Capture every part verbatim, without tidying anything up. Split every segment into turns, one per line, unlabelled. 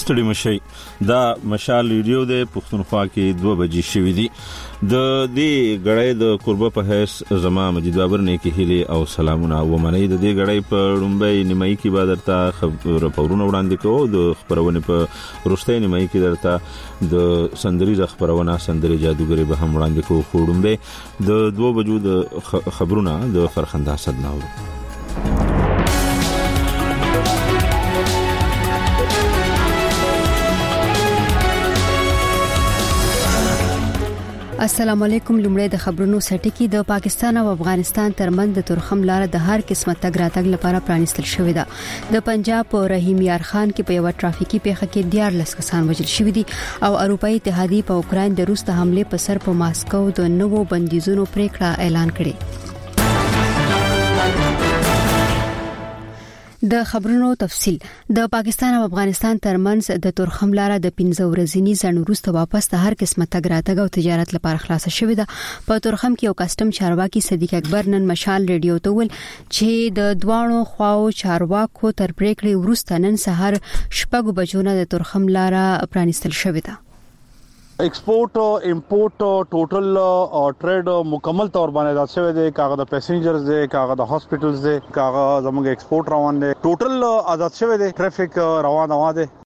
ستړي مشي دا مشال ریډیو د پښتونخوا کې دوه بجې شوې دي د دې غړې د قربه په هیڅ زما مجید بابر نه کې هلي او سلامونه و منی د دې غړې په لومبۍ نیمای کې بادرتا خبر پورونه وړاندې کوو د خبرونه په روستۍ نیمای کې درته د سندري ز خبرونه سندري جادوګری به هم وړاندې کوو خو لومبۍ د دوه بجو د خبرونه د فرخنده صدناو
السلام علیکم. لومړی د خبرونو سټکی د پاکستان او افغانستان ترمنځ د تورخم لار د هر قسمه تګ راتګ لپاره پرانیستل شوې ده. د پنجاب په رحیم یار خان کې په یو ټرافیکي پیښه کې دیارلس کسان وژل شوي دي او اروپאי اتحادیه په اوکرين د روس د حمله په سر په ماسکو د نوو بندیزونو پریکړه اعلان کړې. د خبرونو تفصيل. د پاکستان او افغانستان ترمنځ د تورخم لار د پنځه ورځنی ځنډ وروسته واپس د هر قسمه تګ راتګ او تجارت لپاره خلاصه شوې ده. په تورخم کې یو کسٹم چارواکي صدیق اکبر نن مشال ریډیو ته ول چې د دوانو خواو چارواکو تر پریکړې وروسته نن سهار شپږ بجو نه د تورخم لار پرانیستل شوې ده.
ایکسپورټ او امپورټ ټوټل ټریډ مکمل تور باندې دا شوی دی. کاغه د پیسنجرز دی, کاغه د هاسپټلز دی, کاغه زموږ ایکسپورټ روان دی, ټوټل آزاد شوی دی, ټریفیک روان روان دی.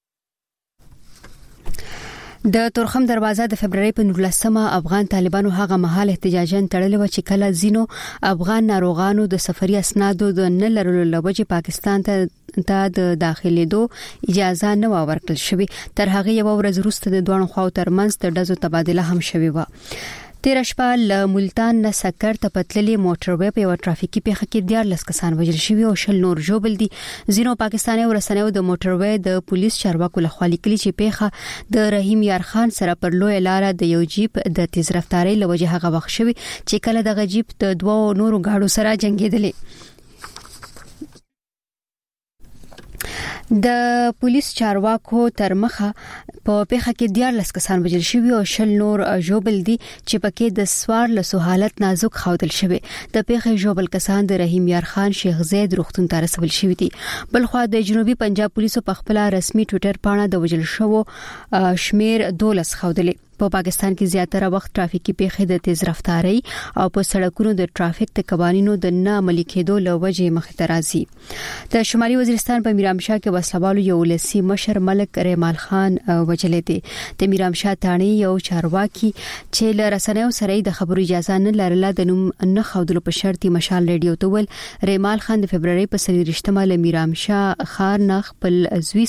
د تورخم دروازه د فبرवरी په نولسمه افغان طالبانو هغه مهال احتجاجن تړلې و چې کله زینو افغان ناروغانو د سفري اسنادو د نه لرلو لوجه پاکستان ته د داخليدو اجازه نه ورکړل شوې. تر هغه یو ورځ وروسته د دوه خواو ترمنځ د ډزو تبادله هم شوې و. تیر شپه ل ملتان نه سکر ته پتللې موټر وې په یو ټرافیکي پیښه کې دیارلس کسان وژل شوي او شل نور جوړ دي. زینو پاکستاني ورسنیو د موټر وې د پولیس چارواکو لخوا لیکلي چې پیښه د رحیم یار خان سره پر لوی لار د یو جیپ د تیز رفتارۍ لوجه هغه وخت شوی چې کله دغه جیپ د دوه نورو گاډو سره جنگیدلې. د پولیس چارواکو تر مخه په پیښه کې دیارلس کسان وژل شوي او شل نور ژوبل دي چې پکې د سوار له حالت نازک خاودل شوی. د پیښې ژوبل کسان د رحیم یار خان شیخ زید روغتون ته رسول شوی دي. بلخو د جنوبي پنجاب پولیسو په خپل رسمي ټوئیټر پاڼه د وژل شوو شمیر دولس خاودلې. په پاکستان کې زیاتره وخت ټرافیکي پیښې د تیز رفتارۍ او په سړکونو د ټرافیک د قوانینو د نه عملي کېدو له وجې مخ ته راځي. د شمالي وزیرستان په میرامشاه کې وسلوالو یو لسی مشر ملک ریمال خان وجلې دي. د میرامشاه تانی یو چارواکي چې له رسنیو سره د خبرو اجازه نه لرله د نوم نه خودلو په شرط مشال ریډیو ته ول ریمال خان د فبرवरी په سلیریشتمه له میرامشاه خار نه خپل زوی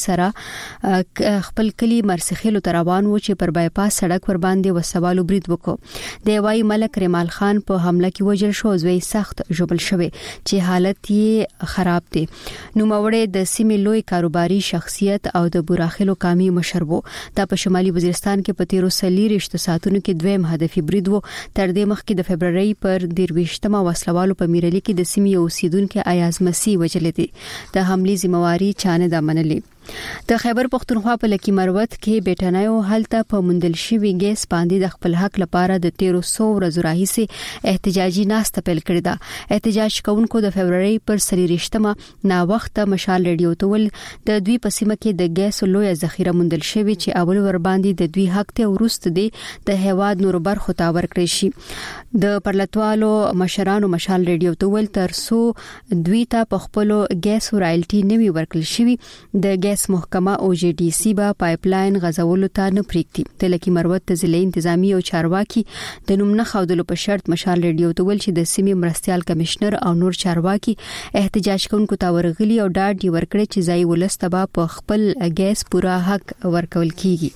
سره خپل کلی مرسخیلو ته روان و چې پر بایپاس سړک ور باندې وسوالو برید وکړو. د وای ملک ریمال خان په حمله کې وژل شو, زوی سخت ژوبل شوی چې حالت یې خراب دی. نو موړې د سیمې لوی کاروباري شخصیت او د براخلو کامی مشر وو. دا په شمالي وزیرستان کې په تیرو سلیریشت ساتونو کې دویم هدفي برید وو. تر دې مخکې د فبرवरी پر دیرويشتمه وسلوالو په میرلی کې د سیمې اوسیدونکو ایاز مسیح وجل دي. د حملې ذمہواری چانه د منلې. د خیبر پختونخوا په لکی مروت کې بیٹانایو هلته په مندل شوی ګیس باندې د خپل حق لپاره د تیرو سو ورځو راهیسې احتجاجي ناسته پیل کړی ده. احتجاج کوونکو د فبرवरी پر سلیریشتمه نا وخت مشال ریډیو ته ول د دوی په سیمه کې د ګیس لوی ذخیره مندل شوی چې اول ور باندې د دوی حق ته ورست دي د هواد نور برخو ته ورکړی شي. د پرلطوالو مشرانو مشال ریډیو ته ول تر سو دوی ته په خپل ګیس رایلټي نوي ورکړل شوی. د ګیس محکمه او جی ډی سی با پایپلاین غزولو ته نه پریکتي. د لکی مروت ته ضلعي انتظامی او چارواکي د نوم نه خودلو په شرط مشال ریډیو ته ول چې د سیمې مرستيال کمشنر او نور چارواکي احتجاج کوونکو ته ورغلي او ډاډ یې ورکړي چې ځای ولستبا په خپل ګیس پورا حق ورکول کیږي.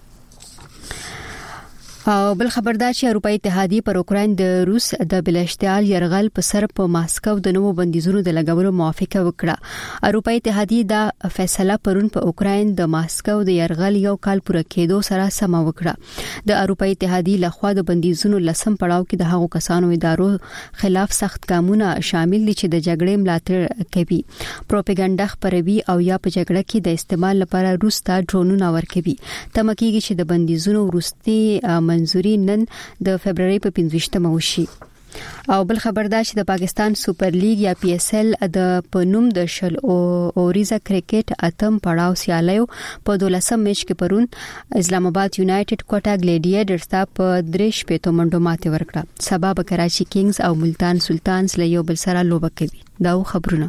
او بل خبردار چې اروپאי اتحادیه پر اوکرين د روس د بلشتال يرغل په سر په ماسکو د نوو بندیزونو د لګولو موافقه وکړه. اروپאי اتحادیه دا فیصله پرون په اوکرين د ماسکو د يرغل یو کال پوره کېدو سره سم وکړه. د اروپאי اتحادیه لخوا د بندیزونو لسم پړاو کې د هغو کسانو ادارو خلاف سخت ګامونه شامل دي چې د جګړې ملاتړ کوي, پروپاګاندا خپروي او یا په جګړه کې د استعمال لپاره روس ته ډرونونه ورکوي. تمکیږي چې د بندیزونو وروستي منځوري نن د فبرवरी په پنځه ویشتمه وشي. او بل خبردار چې د پاکستان سوپر لیګ یا پی ایس ال د پنوم د شل او اوریزا کرکټ اتم پړاو سیالیو په دولسم میچ کې پرون اسلام آباد یونایټډ کوټا ګلیډیټرز ته په درې شپږ منډو ماتې ورکړه. سبا به کراچي کینګز او ملتان سلطانز له یو بل سره لوبه کوي. دا خبرونه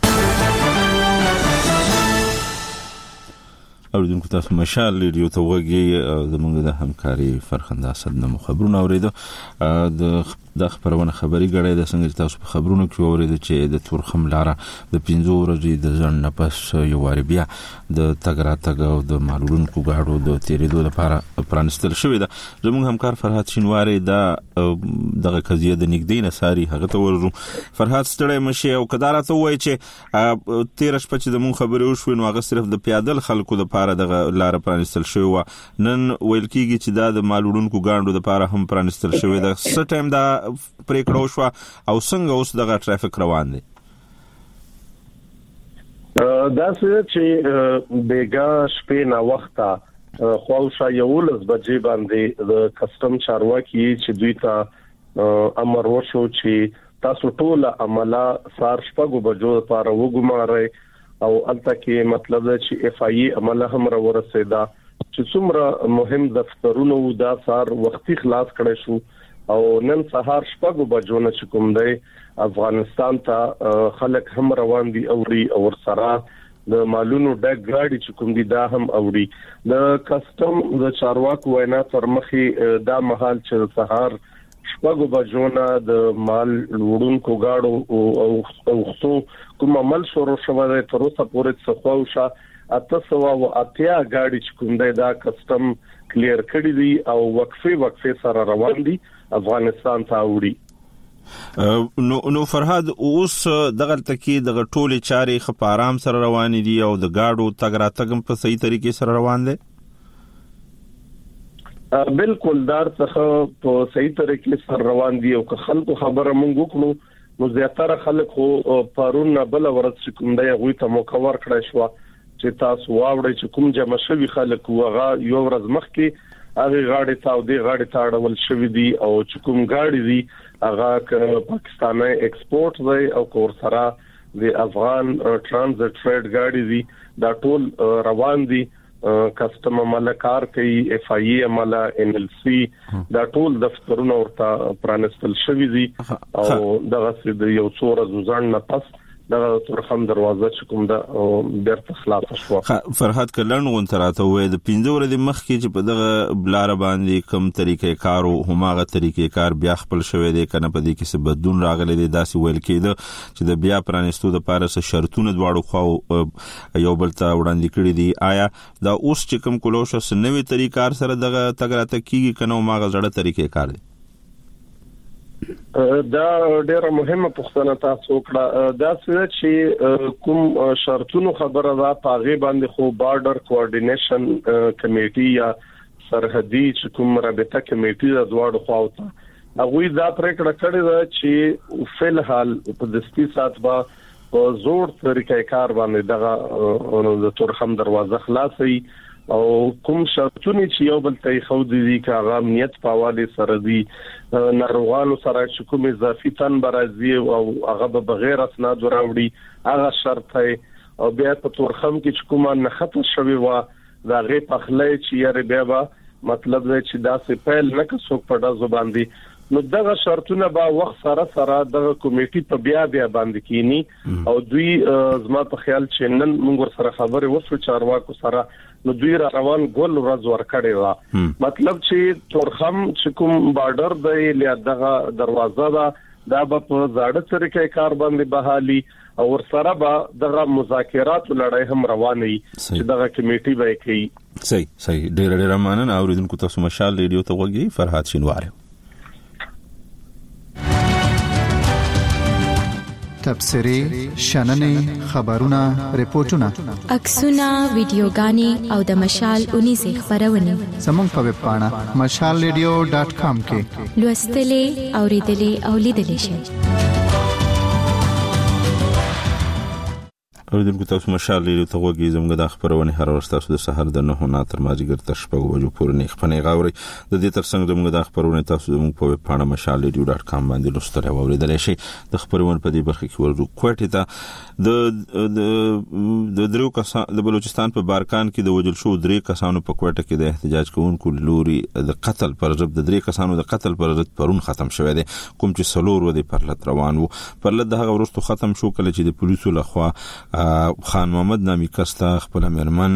اوریدونکو تاسو مشال ریډیو ته وګورئ. زموږ د همکاري فرخنده اسد نو خبرونه اوریدو. د د خبرونه خبري غړې د څنګه تاسو په خبرونو کې اوریدل چې د تورخم لاره د پنځو ورځې د ځن نه پس یو واری بیا د تګراتګ او د معلولونکو غاړو د تیریدو لپاره پرانستل شوې ده. زموږ همکار فرحات شینواری دا دغه قضیه د نګدې نه ساري هغه ته ورزو. فرحات ستړی مشه او کدارته وای چې تیر شپه چې د مون خبرې وشو نو هغه صرف د پیادل خلکو د لپاره دغه لار پرانستل شوی و. نن ویل کیږي چې دا د معلولونکو غاړو لپاره هم پرانستل شوی ده. څه ټایم دا پریکړه وشو او څنګه اوس دغه ټرافیک روان دي؟
دا څه چې بیګا شپې نه وخته خواوشا یو لس بجې باندې د کسٹم چارواکي چې دوی ته امر وشو چې تاسو ټول عمله سار شپږو بجو لپاره وګمارئ او البته کې مطلب چې اف آی عمله هم را ورسېدا چې څومره مهم دفترونو دا سار وختي خلاص کړي شو او نن سهار شپږو بجو نه کوم دی افغانستان ته خلک هم روان دي او او سره د مالونو ډک گاډي چې کوم دي دا هم اوري. د کسٹم د چارواکو وینا تر مخې دا محل چې سهار شپږو بجو نه د مال وړونکو گاډو او او خصو کوم عمل شروع شوه تر اوسه پورې څه خواوشه اته سوه او اتیا گاډي چې کوم دی دا کسٹم کلیر کړی دي او وقفه وقفه سره روان دي افغانستان ته وړي.
نو نو فرهاد اوس دغه تکي دغه ټوله چاري خپ آرام سره روان دي او د گاډو تګ راتګم په صحیح طریقې سره روان دي؟
بالکل دار څخه په صحیح طریقې سره روان دي او که خلکو خبره مونږ وکړو نو زیاتره خلک خو پرون بل ورځ کوم دی غوي ته موکور کړی شو چې تاسو واوړئ چې کوم جمع شوی خلک وغه یو ورځ مخکې هغه غاډي تاو دی غاډي تاړول شوی دي او چې کوم غاډي دي هغه پاکستاني ایکسپورټ دی او کور سره د افغان ترانزیت ټریډ غاډي دي دا ټول روان دي. کسٹم عمله کار کوي اف آی ای عمله ان ال سی دا ټول دفترونه ورته پرانستل شوی دي او دغه د یو څو ورځې ځان نه پس دغه تورخم دروازه چې کوم د بیرته خلاص شو.
فرحات کلن غونتراته وې د پنځه ورځې مخکې چې په دغه بلار باندې کوم طریقې کارو هماغه طریقې کار بیا خپل شوې دي کنه په دې کې څه بدلون راغلي دي داسې ویل کېده چې د بیا پرانستو د پاره څه شرطونه دواړو خو یو بل ته وړاندې کړی دي. آیا دا اوس چې کوم کولوشه سنوي طریقار سره دغه تګراته کیږي کنه هماغه ځړه طریقې کار دي؟
دا ډیره مهمه پوښتنه تاسو وکړه. دا څه چې کوم شرطونو خبره ده پاغه باندې خو بارډر کوارډینیشن کمیټي یا سرحدي چې کوم رابطه کمیټي د دواړو خواوته هغه دا پریکړه کړې ده چې فل حال په دستي سات با په زور طریقې کار باندې دغه د تورخم دروازه خلاصي او کوم شرطونه چې یو بل ته خو دي کاغه امنیت په حواله سره دي ناروغانو سره چې کوم اضافي تن برازي او هغه به بغیر اسناد راوړي هغه شرط دی او بیا په تورخم کې چې کومه نه خطر شوی و دا غي پخلې چې یې بیا مطلب دی چې دا سه پیل نه کڅوک په دازو باندې نو دغه شرطونه به وخت سره سره دغه کمیټي په بیا بیا باندې کینی او دوی زما په خیال چې نن موږ سره خبرې وشو چارواکو سره نو دوی را روان ګول ورځ ورکړی و. مطلب چې تورخم چې کوم بارډر دی له دغه دروازه دا دا په زاړه طریقې کار باندې بحالي او ورسره به دغه مذاکرات لړۍ هم رواني چې دغه کمیټي به کوي.
صحیح صحیح ډېر ډېر مننه. اوریدونکو تاسو مشال ریډیو ته وګورئ. فرحات شینواری
تبصرې شننې خبرونه ریپورتونه
عکسونه ویډیوګانې او د مشال اونیزه خبرونه
زموږ په ویب پاڼه مشال ریډیو ډاټ کام کې
لوستلې اوریدلې او لیدلې شئ.
اوریدونکو تاسو مشال لیدو ته وګورئ زموږ د خبرونه هر ورځ تاسو د سحر د نه نه تر مازیګر تر شپږ بجو پورې نه خپنه غاوري د دې ترڅنګ زموږ د خبرونه تاسو زموږ په ویب پاڼه مشال لیدو ډاټ کام باندې لوستل او اوریدل شي د خبرونه په دې برخه کې ورو کوټه ته د د درو کسان د بلوچستان په بارکان کې د وجل شو درې کسانو په کوټه کې د احتجاج کوونکو لوري د قتل پر ضد د درې کسانو د قتل پر ضد پرون ختم شوه دي کوم چې سلور و دي پرلط روان وو پرلط دغه ورستو ختم شو کله چې د پولیسو لخوا خان محمد نامی کستا خپل مرمن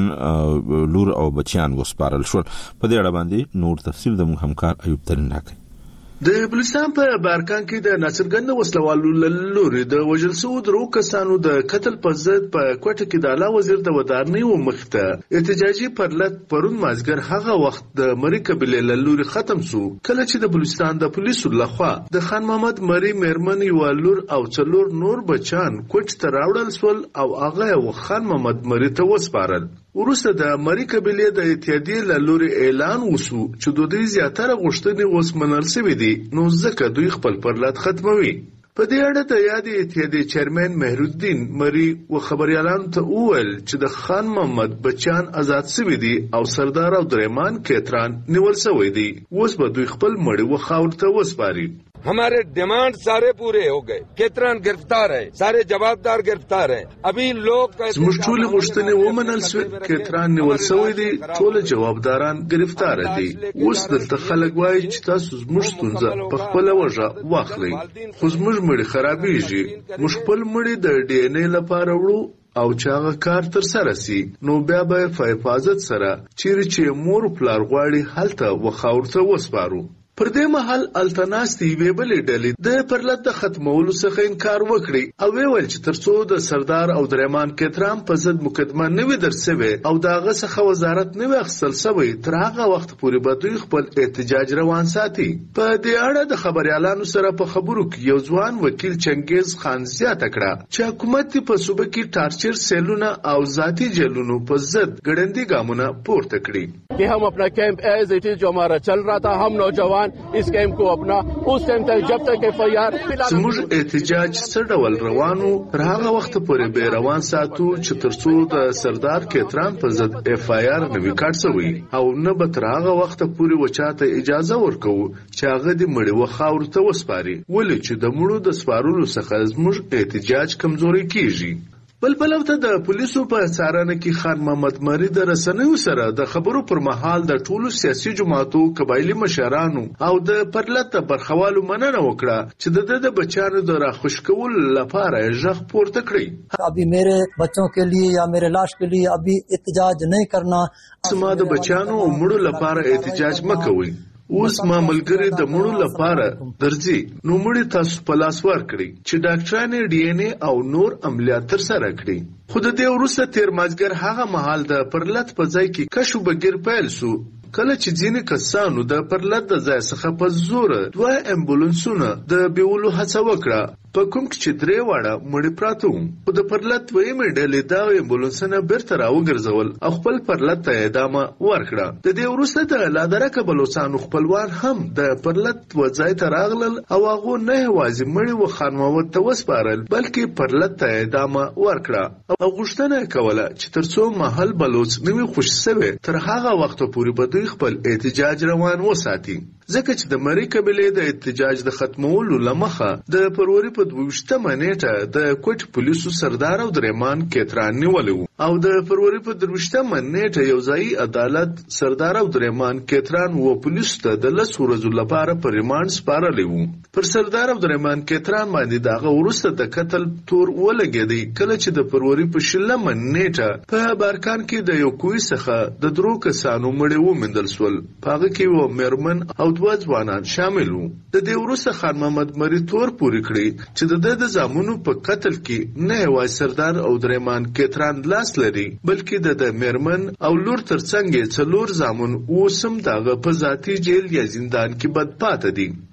لور او بچیان وسپارل شول په دې اړه باندې نور تفصیل د مو همکار ایوب ترین راکړي
د بلوچستان په بارکان کې د ناصرګند وسلوالو لوري د وجل سو درو کسانو د قتل په ضد په کوټه کې د اعلی وزیر د ودارنی و مخته احتجاجي پرلط پرون مازګر هغه وخت د مری قبيله لوري ختم شو کله چې د بلوچستان د پولیسو لخوا د خان محمد مری مرمن یو لور او څلور نور بچان کوټه ته راوړل سول او هغه خان محمد مری ته وسپارل ورسته د مری قبيله د اتحادیې لوري اعلان وشو چې د دې زیاتره غوښتنې اوس منل شوې دي نو ځکه دوی خپل پرلط ختموي په دې اړه د یادې اتحادیې چیرمن مهرالدین مری و خبريالانو ته وویل چې د خان محمد بچان آزاد شوي دي او سردار او درمان کیتران نیول شوی دي اوس به دوی خپل مړی و خاور ته وسپاري
हमारे डिमांड सारे पूरे हो गए केतरन गिरफ्तार है सारे जवाबदार गिरफ्तार है अभी लोग
زموږ ټول غوښتنې ومنل شو کیتران نیول شوی دي ټول جوابداران ګرفتار دي اوس دلته خلک وایي چې تاسو زموږ ستونزه په خپل وجه واخلئ خو زموږ مړی خرابېږي موږ خپل مړی د ډي ان اے لپاره وړو او چاغه کار تر سره سي نو بیا به په حفاظت سره چیرې چې مور پلار غواړي هلته وخاورته وسپارو پر دې محل التناستي ویبلې ډلې د پرلط د ختمولو څخه انکار وکړي او ویل چې ترڅو د سردار او درمان کترام په ضد مقدمه نه وي درسوي او داغه څخه وزارت نه وخصل سوی تر هغه وخت پورې به دوی خپل احتجاج روان ساتي په دې اړه د خبريالانو سره په خبرو کې یو ځوان وکیل چنګیز خان زیاته کړه چې حکومت په صوبه کې ټارچر سیلونه او ذاتی جیلونو په ضد ګړندی ګامونه پورته کړي
कि हम अपना कैंप एज इट इज जो हमारा चल रहा था हम नौजवान इस कैंप को अपना उस टाइम तक जब तक F I R
زموږ احتجاج سره روانو تر هغه وخت پورې به روان ساتو چې ترڅو د سردار کیتران په ضد اف آی آر نوی کارت شوی او نه به تر هغه وخت پورې وچاته اجازه ورکو چې هغه د مړي وخاور ته وسپاري ولې چې د مړو د سپارلو څخه زموږ احتجاج کمزوري کیږي بل بلوته د پولیسو په څارنه کې خان محمد مری د رسنیو سره د خبرو پر مهال د ټولو سیاسي جماعتو قبایلی مشرانو او د پرلط برخوالو مننه وکړه چې د د بچانو د راخوشکول لپاره ژغ پورته کړی
ابي میرے بچوں کے لیے یا میرے لاش کے لیے ابھی احتجاج نہیں کرنا
سما د بچانو او مړو لپاره احتجاج مکوئ اوس ما ملګری د مړو لپاره درځي نو مړی تاسو په لاس ورکړي چې ډاکټرانو ډي ان اے او نور عملیات تر سره کړي خود دې ورسته تیر مازګر هغه محل د پرلط په ځای کې کشو بغیر پیل سو کله چې ځینې کسانو د پرلط د ځای څخه په زور دوه امبولانسونه د بیولو هڅه وکړه په کوم چې درې واړه مړي پراته وو خو د پرلط ویمې ډلې دا امبولانسونه بیرته راوګرځول او خپل پرلط ته ادامه ورکړه د دې وروسته د لادرکه بلوچستان خپلوان هم د پرلط وځای ته راغلل او هغه نه یوازې مړي و خان محمد ته وسپارل بلکې پرلط ته ادامه ورکړه او غوښتنه کوله چې ترڅو محل بلوچ نوی خوش سوي تر هغه وخت پورې به دوی خپل احتجاج روان وساتي ځکه چې د مری قبيله د احتجاج د ختمولو لمخه د فروری په دوشتمه نیټه د کوټ پولیسو سردار او درمان کیتران نیولو او د فروری په دوشتمه نیټه یو ځای عدالت سردار او درمان کیتران و پولیسو ته د لس ورځو لپاره پر ریماند سپارلی وو پر سردار او درمان کیتران باندې دغه ورسته د قتل تور ولګیدي کله چې د فروری په شلمه نیټه په بارکان کې د یو کوی څخه د درو کسانو مړي ومندل سول پاغه کې و مرمن او دوه ځوانان شامل وو د دې وروسته خان محمد مری تور پوری کړی چې د د زامنو په قتل کې نه یوازې سردار او درمان کیتران لاس لري بلکې د مرمن او لور ترڅنګ څلور زامن اوسم دغه په ذاتی جیل یا زندان کې بدپات دي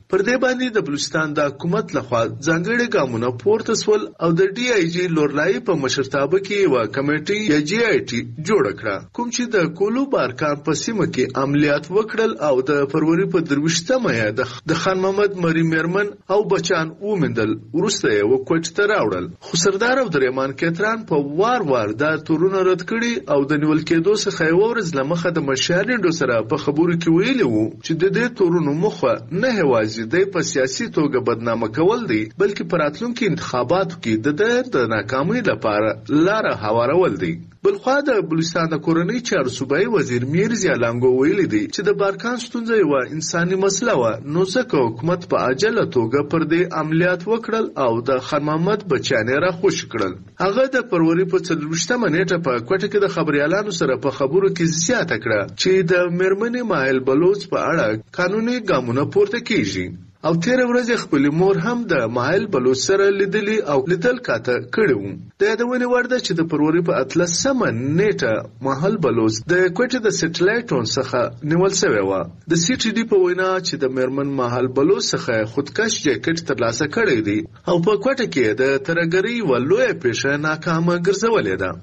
پر دې باندې د بلوچستان د حکومت لخوا ځانګړي ګامونه پورته سول او د ډي آی جی لورلای په مشرتابه کې یو کمیټي یا جی آی ټي جوړ کړه کوم چې د کولو بارکان په سیمه کې عملیات وکړل او د فروری په درويشتمه یې د خان محمد مری میرمن او بچان ومندل ورسته یې وکوټ ته راوړل خو سردار عبدالرحمن کتران په وار وار دا تورونه رد کړي او د نیول کېدو څخه یو ورځ لمخه د مشالینډو سره په خبرو کې ویلي وو چې د دې تورونو مخه نه هوازي د په سیاسي توګه بدنامه کول دي بلکې په راتلونکي انتخاباتو کې د د ناکامۍ لپاره لار هوارول دي بلخوا د بلوچستان د کورنۍ چارو صوبایي وزیر میر ضیالانګو ویلي دی چې د بارکان ستونزه یو انساني مسله و نو ځکه حکومت په عاجله توګه پر دې عملیات وکړل او د خان محمد بچانې را خوش کړل هغه د فروری په څلوېښتمه نیټه په کوټه کې د خبريالانو سره په خبرو کې زیاته کړه چې د میرمنې ماهل بلوچ په اړه قانوني ګامونه پورته کیږي او تیر ورځ خپل مور هم د ماهل بلوچ سره لیدلی او لیدل کاته کړو د یادونې ورده چې د فروری په اتلسمه نیټه ماهل بلوچ د کوټه د سټلایټون څخه نیول شوی و د سی ټي ډي په وینا چې د میرمن ماهل بلوچ څخه خودکش جاکټ ترلاسه کړی دی او په کوټه کې د ترګری ولوی پیښه ناکامه ګرځولې ده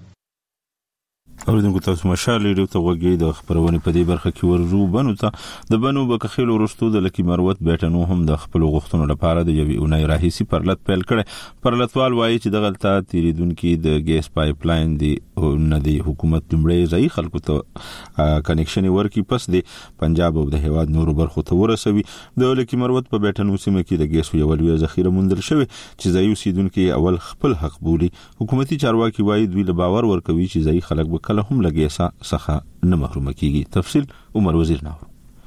اوریدونکو تاسو مشال ریډیو ته وګورئ د خبرونه په دې برخه کې ورجو بنو ته د بنو بکخیل ورستو د لکی مروت بیٹنو هم د خپل غوښتنو لپاره د یوې اونۍ راهیسي پرلط پیل کړي پرلطوال وایي چې د غلطه تیریدونکو د ګیس پایپ لاین دی او نه دی حکومت دمړې ځای خلکو ته کنیکشن ورکی پس دی پنجاب او د هواد نورو برخو ته ورسوي د لکی مروت په بیٹنو سیمه کې د ګیس یو لوی ذخیره موندل شوی چې ځای اوسیدونکو اول خپل حق بولي حکومتي چارواکي وایي دوی له باور ورکوي چې ځای خلک به کله هم لګیسا څخه نه محروم کیږي تفصیل عمر وزیر ناو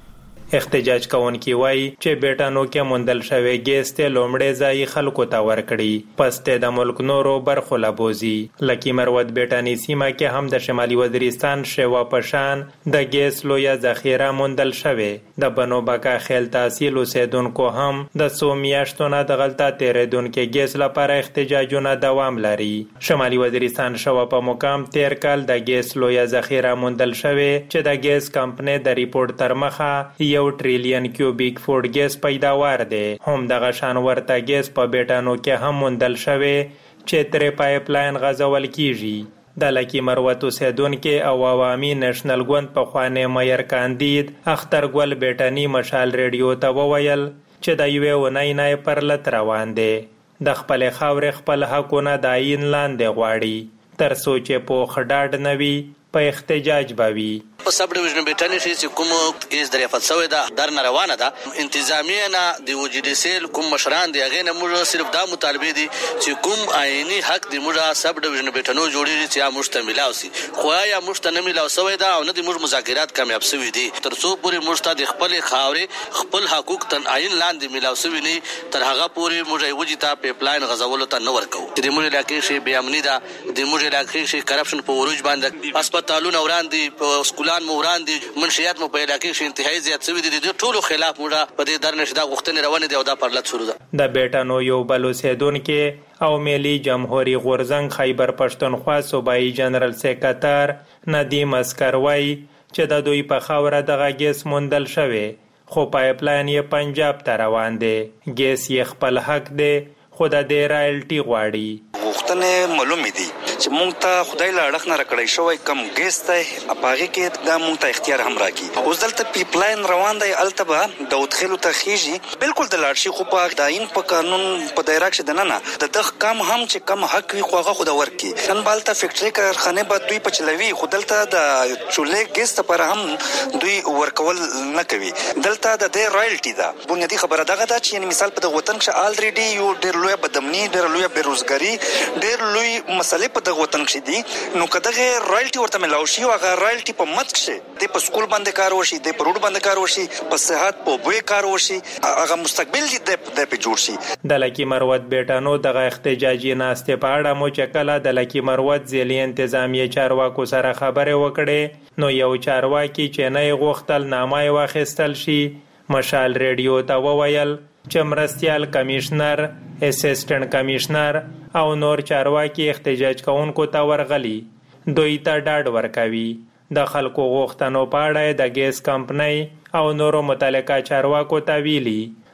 احتجاج کوونکي وایي چې بیٹانو کې مندل شوی ګیس ته لومړی ځای خلکو ته ورکړي پس ته د ملک نورو برخو لبوزي لکی مروت بیٹانی سیمه کې هم د شمالي وزیرستان شیوا پشان د ګیس لوی ذخیره مندل شوی د بنو بکا خیل تحصیل اوسیدونکو هم د سو میاشتو نه د غلطه تیریدونکو ګیس لپاره احتجاجونه دوام لري شمالي وزیرستان شیوا په مقام تیر کال د ګیس لوی ذخیره مندل شوی چې د ګیس کمپنی د ریپورت تر مخه یو ټریلیون کیوبیک فوټ ګیس پیداوار دی هم دغه شان ورته ګیس په بیٹانو کې هم مندل شوی چې ترې پایپ لاین غځول کیږي د لکی مروت اوسیدونکو او عوامي نېشنل ګوند په خوانه میر کاندید اختر ګل بیٹانی مشال ریډیو ته وویل چې د یو ونای نه پرلط روان دی د خپل خاورې خپل حقونه د عین لاندې غواړي تر سوچ په خډاډ نوي په احتجاج باوي
په سب ډیویژن بیٹانی چې کوم کیس دریافت شوی دا در نه روانه ده انتظامیه نه د وجدسل کوم مشران دی هغه نه موږ صرف دا مطالبه دي چې کوم آئینی حق دی موږ سب ډیویژن بیٹنو جوړیږي چې مشتمل اوسي خو یا مشتمل اوسوي دا او نه د موږ مذاکرات کامیاب شوي دي تر څو پورې موږ د خپل خاورې خپل حقوق تن عین لاندې ملاوسوي نه تر هغه پورې موږ یوځي ته پیپ لاین غزولو ته نه ورکو د موږ علاقې شي بے امنی ده د موږ علاقې شي کرپشن په وروج باندې هسپتالونه وړاندې په سکولان موران دي منشيات مو په علاقې شي انتهایی زیات شوی دي د ټولو خلاف موږ په دې درنه شدا غوښتنې روانه دي او دا پرلط شروع ده
د بیٹانو یو بلوچستان او ملي جمهوریت غورزنګ خیبر پښتونخوا صوبایي جنرال سیکرټر ندیم اسکروي چې د دوی په خاوره دغه ګیس موندل شوی خو پایپ لاین یې پنجاب ته روان دی ګیس یې خپل حق دی خو د دې رایلټي غواړي
غوښتنې معلومې دي چې مونږ ته خدای له اړخ نه راکړی شوی کم ګیس ته هغه کې دا مونږ ته اختیار هم راکړي اوس دلته پیپ لاین روان دی الته به د ودخلو ته خيږي بالکل د لاړ شي خو په داین په قانون په دایره کې د نه نه د دغه کم هم چې کم حق وي خو هغه خود ورکی نن بالته فیکټری کارخانه به دوی په چلوي خو دلته د چولې ګیس لپاره هم دوی ورکول نه کوي دلته د دې رایلټي ده بنیادی خبره دغه ده چې مثال په دغه وطن کې الریډي یو ډېر لوی بدمنی ډېر لوی بیروزګاری ډېر لوی مسلې په دغه وطن کې دي نو کداغه رایلټي ورته ملاو شي او هغه رایلټي په مت کې د په سکول باندې کار وشي د په روډ باندې کار وشي په صحت په بوې کار وشي هغه مستقبل دې د په جوړ شي
د لکی مروت بیٹانو دغه احتجاجي ناسته په اړه مو چکلا د لکی مروت ځلي انتظامی چارواکو سره خبره وکړي نو یو چارواکي چې نه غوښتل نامه واخیستل شي مشال ریډیو ته وویل چې مرستیال کمشنر اسسټنټ کمشنر او نور چارواکي احتجاج کوونکو ته ورغلي دوی ته ډاډ ورکوي د خلکو غوښتنو په اړه د ګیس کمپنۍ او نورو متعلقه چارواکو ته ویلي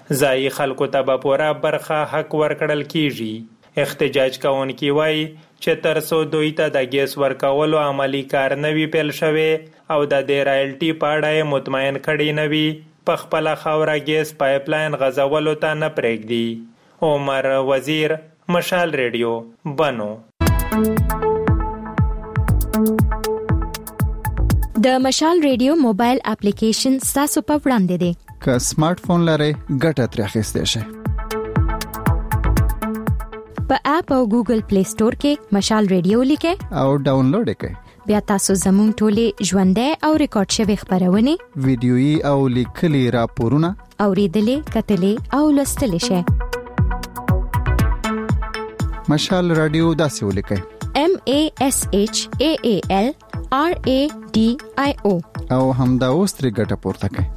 ځایي خلکو ته به پوره برخه حق ورکړل کیږي. احتجاج کوونکي وایي چې تر څو دوی ته د ګیس ورکولو عملی کار نه وي پیل شوی او د دې رایلټي په اړه یې مطمئن کړي نه وي، په خپله خاوره ګیس پایپ لاین غځولو ته نه پرېږدي. عمر وزیر، مشال ریډیو، بنو.
د مشال ریډیو موبایل اپلیکیشن ستاسو په وړاندې دی.
که سمارټ فون لرئ ګټه ترې اخیستی شئ.
په اپ او ګوګل پلی سٹور کې مشال ریډیو لیکئ
او ډاونلوډ یې کړئ.
بیا تاسو زموږ ټولې ژوندۍ او ریکارډ شوې خبرونه، ویډیويي او لیکلي راپورونه اوریدلې، کتلې او لوستلې شئ.
مشال رادیو داسې ولیکئ:
M A S H A A L R A D I O
او همدا اوس ترې ګټه پورته کړئ.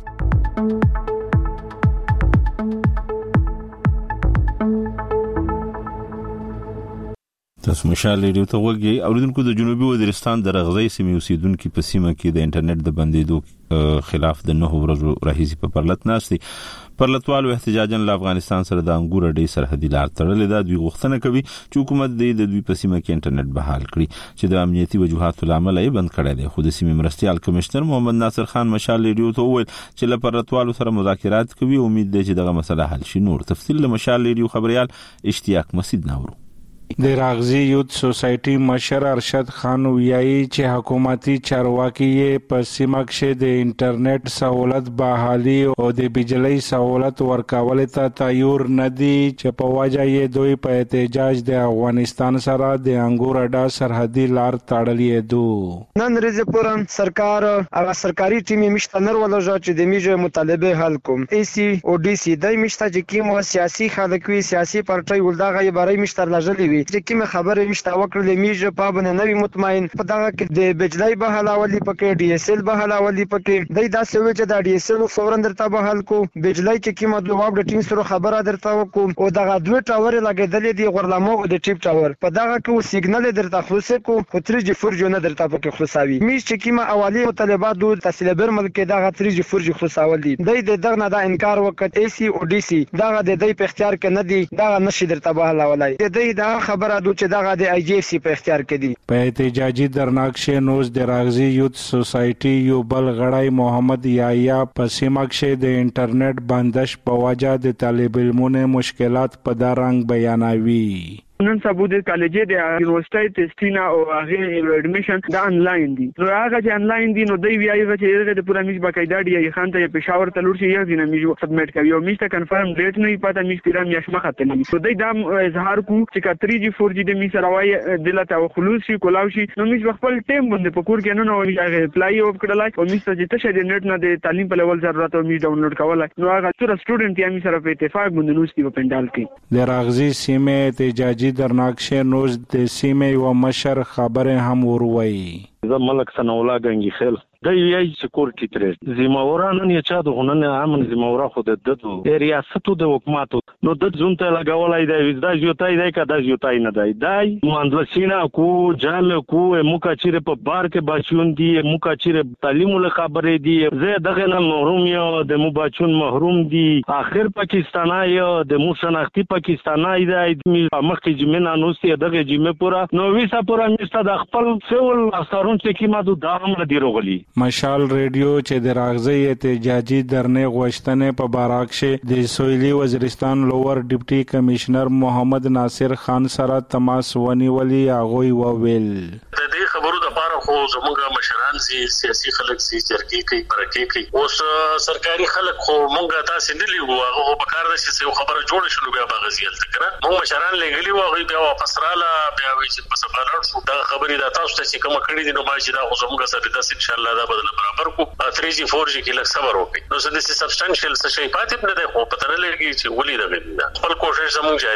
تاسو مشال ریډیو ته وګورئ. اوریدونکو، د جنوبي وزیرستان د رغزي سیمې اوسیدونکو په سیمه کې د انټرنیټ د بندیدو خلاف د نه ورځو راهیسي په پرلط ناشتي پرلطوالو احتجاجاً له افغانستان سره د انګور ډې سرحدي لار تړلې ده. دوی غوښتنه کوي چې حکومت د دوی په سیمه کې انټرنیټ بحال کړي چې د امنیتي وجوهاتو لامل یې بند کړی دی. خو د سیمې مرستیال کمشنر محمد ناصر خان مشال ریډیو ته وویل چې له پرلطوالو سره مذاکرات کوي. امید دی چې دغه مسله حل شي. نور تفصیل له مشال ریډیو خبريال اشتیاق مسعود ناورو.
د راغزي یوت سوسایټي مشر ارشد خان ویایي چې حکومتي چارواکي په سیمه کې د انټرنیټ سہولت بحالي او د بجلی سہولت ورکول ته تیار نه دي، چې په وجه یې دوی په احتجاج د افغانستان سره د انګور اډا سرحدي لار تړلې دو.
نن ورځ پورې سرکار هغه سرکاري ټیم مشته نر ولژه چې د میجه مطالبه حل کوم. ای سی او ډي سی دای مشته چې کوم سیاسي خلک وي، سیاسي پارټي ولداغه برای مشتر لجلې وي چې کومه خبره مشته وکړلې میجه پابنه نوی مطمئن په دغه کې د بجلی بحالولي پکې ډي اس ال بحالولي پکې دای داسې وی چې د ډي اس ال فورن درته بحال کو بجلی چې کومه دوه د ټیم سره خبره درته وکم او دغه دوه ټاور لګیدلې دی غرلمو د ټیپ ټاور په دغه کې سیګنال درته خلاص کو خو تری جی فور جو نه درته پکې خلاصوي میج چې کومه اولی مطالبات د تحصیل بر ملک دغه تری جی فور جو خلاصول دي دای د دغه نه د انکار وکړ. ای سی او ډي سی دغه د دای په اختیار کې نه دی، دغه نشي درته بحالولای. د دای دا خبره دو چې دغه د ای جی اف سی په اختیار کې دي.
په احتجاجي درناکشه نوز د راغزي یوت سوسایټي یو بل غړی محمد یایا په سیمه کې د انټرنیټ بندش په وجه د طالب علمونو مشکلات په دارنګ بیانوي.
نن سبا د کالجې د یونیورسيټي ټیسټینا او هغه ایډمیشن د انلاین دي. نو هغه چې انلاین دي نو دوی ویایي چې هغه د پوره میش باقاعده دی یی خان ته پېښور ته لور شي یا دینه میش سبمیټ کوي او میش ته کنفرم ډیټ نه پاتې میش تیرا میش مخه ته نه نو دوی دا اظهار کو چې تری جی فور جی د میش راوي دلته او خلوص شي کولاو شي نو میش خپل ټیم باندې پکور کې نه نو هغه اپلای او کړلای او میش ته چې ته د نیټ نه د تعلیم په لیول ضرورت او میش ډاونلوډ کولای نو هغه ټول سټوډنټ یې میش سره په اتفاق باندې نوستي په پندال کې
د راغزي سیمه احتجاجي درناکشه نوز د سیمې و مشر خبره هم وروي.
زه ملک سنولا گنگی خیل د یو سکیورټي ترې زموږ نه چا د غنن امن زموږ خو د دتو ریاستو د حکومت نو د ځونته لګولای دی وزدا جوتای دی کدا جوتای نه دی دای مندلسینا کو جال کو موکا چیرې په بار کې بچون دي موکا چیرې تعلیم له خبرې دي زه دغه نه محروم یو د مو بچون محروم دي اخر پاکستانای د مو شناختی پاکستانای دی مخکې جمعه نوستي دغه جمعه پورا نو ویسا پورا مشته د خپل سیول اثرون چې کیما د دام لدی روغلی.
مشال ریډیو چې د راغزي احتجاجي درنې غوښتنې په باراکشه د سویلي وزیرستان لوور ډیپټي کمشنر محمد ناصر خان سره تماس ونیولي هغه وویل
د دې خبرو د لپاره خو زموږ مشران سي سیاسي خلک سي جرګي کوي برکې کوي اوس سرکاري خلک خو مونږه تاسو نه لیو هغه په کار د شي خبره جوړ شلو بیا باغزیل تکره مو مشران لګلی و هغه بیا واپس رااله بیا وی چې په سفارت شو دا خبرې د تاسو ته کوم کړی دي نو ما چې دا زموږ سره د ان شاء الله دا بدل برابر کو تری جی فور جی کې لږ صبر وکړي نو څه د سبسټانشل څه شي پاتې نه ده خو پته نه لګي چې ولې دا خپل کوشش زموږ جاری دي.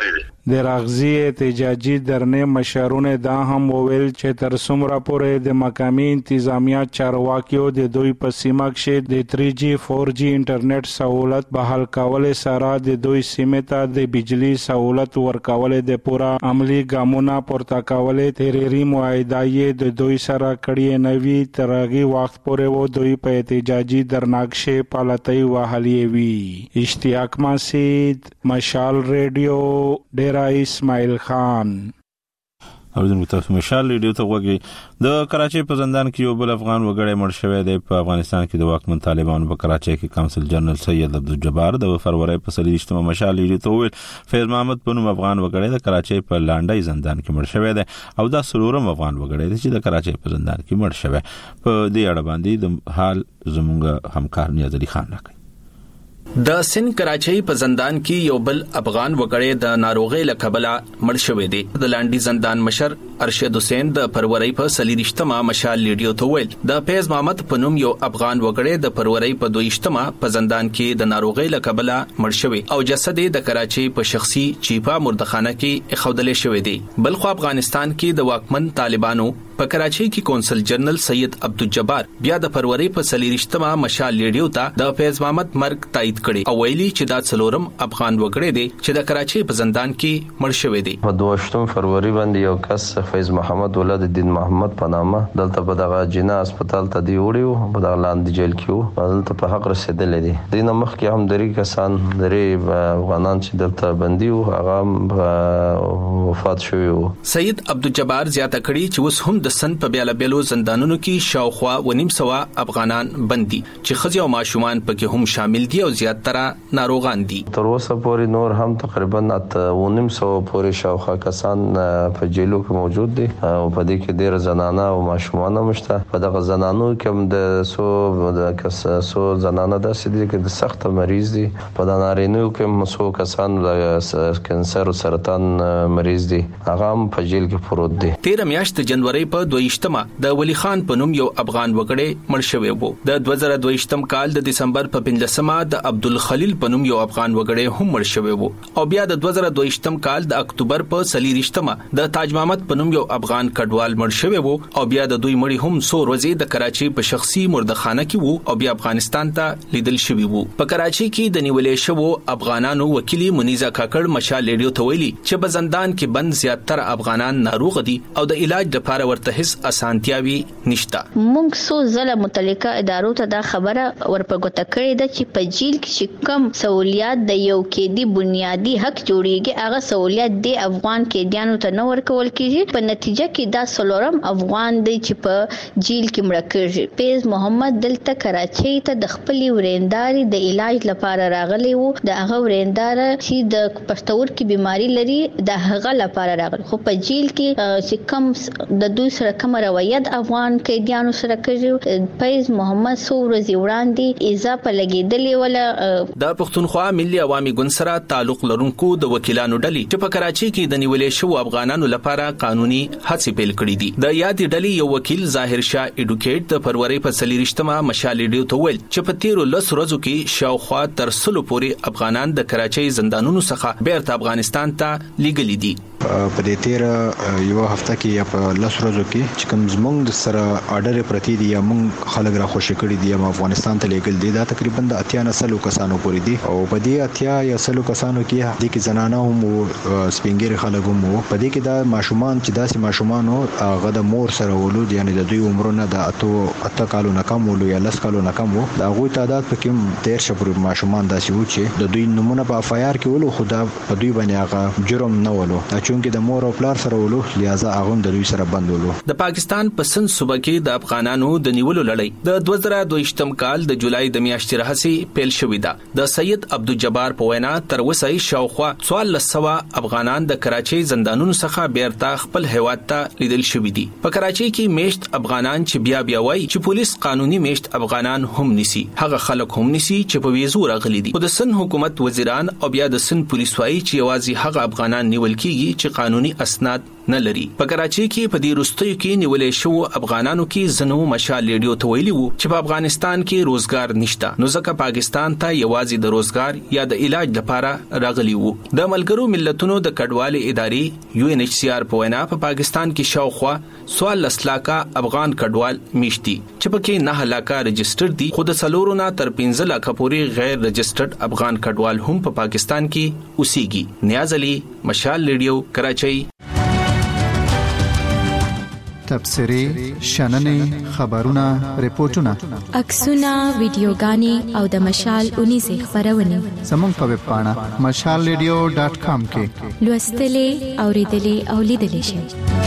د راغزي احتجاجي درنې مشرونه دا هم وویل چې تر څومره پورې د مقامي انتظامیه چارواکیو د دوی په سیمه کې د تھری جی فور جی انټرنیټ سہولت بحال کول سره د دوی سیمه ته د بجلی سہولت ورکول د پورا عملی ګامونه پورته کول تحریری معاهده د دوی سره کړي نوي ترغي وخت پورې و دوی په احتجاجي درناکشه پالتای وحلی وی. اشتیاق ماسید، مشال ریډیو، ډیرا اسماعیل خان.
اوریدونکو تاسو مشال ریډیو ته وګورئ. د کراچۍ په زندان کې یو بل افغان وګړی مړ شوی دی. په افغانستان کې د واکمن طالبانو په کراچۍ کې کونسل جنرال سید عبدالجبار د فروری په څلوېښتمه مشال ریډیو ته وویل فیض محمد په نوم افغان وګړی د کراچۍ په لانډۍ زندان کې مړ شوی دی او دا څلورم افغان وګړی دی چې د کراچۍ په زندان کې مړ شوی. په دې اړه باندې د حال زموږ همکار نیاز علي خان راکړي.
د سن کراچۍ په زندان کې یو بل افغان وګړی د ناروغۍ له کبله مړ شوی دی. د لاندې زندان مشر ارشد حسین د فروری په څلوېښتمه مشال ریډیو ته ویل د فیض محمد په نوم یو افغان وګړی د فروری په دویشتمه په زندان کې د ناروغۍ له کبله مړ شوی او جسد د کراچۍ په شخصي چیپا مردخانه کې اخودل شوی دی. بلخو افغانستان کې د واکمن طالبانو په کراچۍ کې کونسل جنرال سید عبدالجبار بیا د فروری په څلوېښتمه مشال ریډیو ته د فیض محمد مرګ تایید کړي او ویلي چې دا څلورم افغان وګړی دی چې د کراچۍ په زندان کې مړ شوی دی.
په دوشتم فروری باندې یو کس فیض محمد ولد الدین محمد په نامه دلته په دغه جنا هسپتال ته دی وړیو په دغه لاندې جیل کې وو. دلته په حق رسیدلې دي. دینه مخکې هم درې کسان درې افغانان چې دلته بندي وو هغه وفات شوی وو.
سید عبدالجبار زیاته کړي چې اوس هم د سن په بیل بیلو زندانونو کې شاوخوا ونیم سوا افغانان بندي چې ښځې او ماشومان پکې هم شامل دي او زیاتره ناروغان دي.
تر اوسه پورې نور هم تقریبا ونیم سوا پورې شاوخوا کسان په جیلو کې موجود دي او په دې کې ډېر زنانه او ماشومان هم شته. په دغه زنانو کې هم د سو د کس سو زنانه داسې دي چې د سخت مریض دي. په د نارینو کې هم سو کسان د کانسر او سرطان مریض دي هغه هم په جیل کې پروت دي.
تیر میاشت جنوري په دویشتمه د ولی خان په نوم یو افغان وګړی مړ شوی وو. د دوه زره دویشتم کال د دسمبر په پنځلسمه د عبدالخلیل په نوم یو افغان وګړی هم مړ شوی وو او بیا د دوه زره دویشتم کال د اکتوبر په څلوېښتمه د تاج محمد په نوم یو افغان کډوال مړ شوی وو او بیا د دوی مړی هم څو ورځې د کراچۍ په شخصي مردخانه کې وو او بیا افغانستان ته لیدل شوی وو. په کراچۍ کې د نیولې شوو افغانانو وکیل منیزه کاکړ مشال ریډیو ته ویلي چې په زندان کې بند زیاتره افغانان ناروغ دي او د علاج لپاره ورته هیڅ اسانتیاوي نشته.
موږ سو زله متعلقه ادارو ته دا خبره ورپګوته کړې ده چې په جیل کې کم سہولیات د یو کېدی بنیادی حق جوړیږي هغه سہولیات د افغان کېدیانو ته نه ورکول کیږي. په نتیجه کې دا څلورم افغان دی چې په جیل کې مړ کېږي. فیض محمد دلته کراچۍ ته د خپلې ورېنداري د علاج لپاره راغلی وو. د هغه ورېندار چې د پښتورګي بيماري لري د هغه لپاره راغلی خو په جیل کې چې کم د دوی سره کوم روایت افغان قیدیانو سره کړی فیض محمد سو ورځې وړاندې اضافه لګیدلې ولا.
د پښتونخوا ملي عوامي ګوند سره تعلق لرونکو د وکیلانو ډلې چې په کراچۍ کې د نیولې شو افغانانو لپاره قانوني هڅې پیل کړې دي. د یادې ډلې یو وکیل ظاهر شاه اډوکیټ د فروری په څلوېښتمه مشال ریډیو ته ویل چې په تیرو لس ورځو کې شاوخوا تر سلو پورې افغانان د کراچۍ زندانونو څخه بیرته افغانستان ته لیږلي دي.
په دې تیر یو هفته کې یا په لس ورځو کې چې کوم زمونږ د سره آرډر پرتی دي یا مونږ خلک را خوشی کړي دي یا افغانستان ته لیږل دي دا تقریبا د اتیا نسلو کسانو پورې دي او په دې اتیا یا سلو کسانو کې د کې زنانه هم سپینګری خلک هم په دې کې دا ماشومان چې داسې ماشومان هغه د مور سره ولود یعنی د دوی عمرونه د اتو اته کالو نه کم ولو یا لس کالو نه کم وو. دا غوي تعداد پکې ډیر شپږ ماشومان داسې وو چې د دوی نمونه په اف آی آر کې ولو خدا په دوی باندې هغه جرم نه ولو چونکه د مور او پلار سره ولو لہذا هغه د دوی سره بند ولو.
د پاکستان په سن صوبه کې د افغانانو د نیولو لړۍ د دوه زره دویشتم کال د جولای د میاشتې راهیسې پیل شوې ده. د سید عبدالجبار په وینا تر اوسه شاوخوا څوارلس سوه افغانان د کراچۍ زندانونو څخه بیرته خپل هیواد ته لیدل شوي دي. په کراچۍ کې میشت افغانان چې بیا بیا وایي چې پولیس قانوني میشت افغانان هم نسی هغه خلک هم نسی چې په ویزو راغلي دي. د سن حکومت وزیران او بیا د سن پولیس وایي چې یوازې هغه افغانان نیول کیږي چې قانوني اسناد نه لري. په کراچي کې په دې وروستیو کې نیولې شو افغانانو کې زنو مشال ریډیو ته ویلي وو چې په افغانستان کې روزګار نشته، نو ځکه پاکستان ته یوازې د روزګار یا د علاج لپاره راغلي وو. د ملګرو ملتونو د کډوالۍ ادارې یو ان ایچ سی آر په وینا په پاکستان کې شاوخوا سوال لسلاکا افغان کډوال میشتي چې پکې نه هلاکا رجسټر دي، خو د څلورو نه تر پنځه لکه پورې غیر رجسټرډ افغان کډوال هم په پاکستان کې اوسېږي. نیاز علي، مشال ریډیو، کراچۍ.
تبصرې، شننې، خبرونه، ریپورتونه،
عکسونه، ویډیوګانې او د مشال اونیزې خبرونه
زموږ په ویب پاڼه مشال ریډیو ډاټ کام کې
لوستلې، اوریدلې او لیدلې شئ.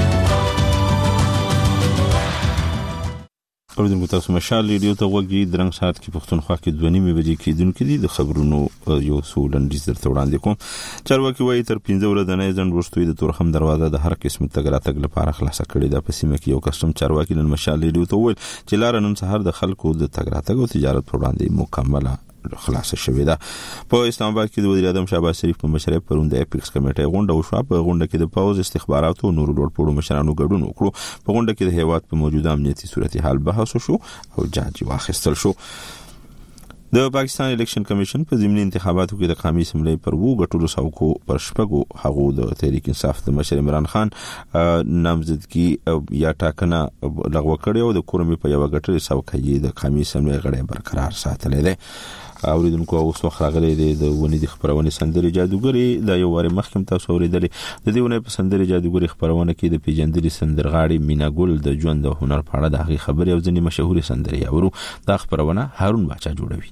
اوریدونکو تاسو مشال ریډیو ته وګورئ. درنګ ساعت کې پښتونخوا کې دوه نیمې بجې کېدونکې دي. د خبرونو یو څو لنډیز درته وړاندې کوم. چارواکي وایي تر پنځه ورځې ځنډ وروسته د تورخم دروازه د هر قسم تګ راتګ لپاره خلاصه کړې ده. په سیمه کې یو کسټم چارواکي نن مشال ریډیو ته وویل چې لار نن سهار د خلکو د تګ راتګ او تجارت پر وړاندې مکمله خلاصه شوې ده. په اسلام آباد کې د وزیر اعظم شهباز شریف په مشرۍ پروند اپیکس کمیټه غونډه وشوه. په غونډه کې د پوز استخباراتو او نورو لوړپوړو مشرانو ګډون وکړو. په غونډه کې د هیواد په موجوده امنیتي صورتحال بحث وشو او جاج واخیستل شو. د پاکستان الیکشن کمیشن په ضمني انتخاباتو کې د قومي اسمبلی پر وو غټولو ساوکو پر شپږو هغو د تحریک انصاف د مشر عمران خان نامزدګي یا ټاکنه لغوه کړې او د کورمي په یو غټلې ساوکې د قومي اسمبلی غړي برقرار ساتلې ده. اوریدونکو اوس وخت راغلی دی د ونې د خبرونه سندري جادوګری د یو واره مخکم تاسو اوریدلې. د دې ونې په سندري جادوګری خبرونه کې د پیجندري سندرغاړي مینا ګل د ژوند او هنر په اړه د هغې خبرې او ځینې مشهوري سندري اورو. دا خبرونه هارون باچا جوړوي.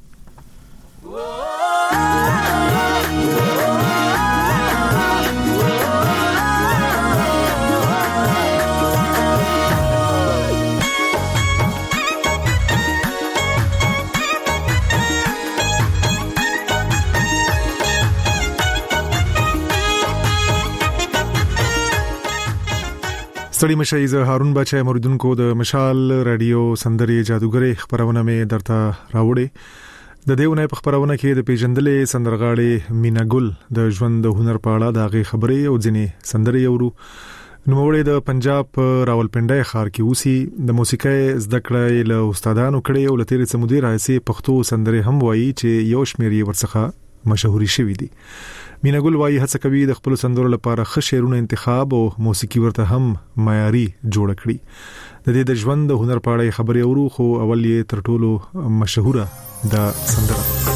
ستړي مشي زه هارون بچای موریدونکو د مشال رادیو سندري جادوګری خبرونه مې درته راوړې. د دیونه په خبرونه کې د پیجندلې سندرغاړي مینا ګل د ژوند د هنر په اړه د هغې خبرې او ځینې سندري اورو. نوموړی د پنجاب په راولپنډۍ ښار کې اوسي. د موسیقۍ زده کړې له استادانو کړې او له تیرې څه مودې راهیسې پښتو سندري هم وایي چې یو شمېر یې ورڅخه مشهوري شوي دي. مینا ګل وایي هڅه کوي د خپل سندرو لپاره ښه شعرونه انتخاب او موسیقي ورته هم معیاري جوړ کړي. د دې د ژوند د هنر په اړه خبرې اورو، خو اول یې تر ټولو مشهوره د سندره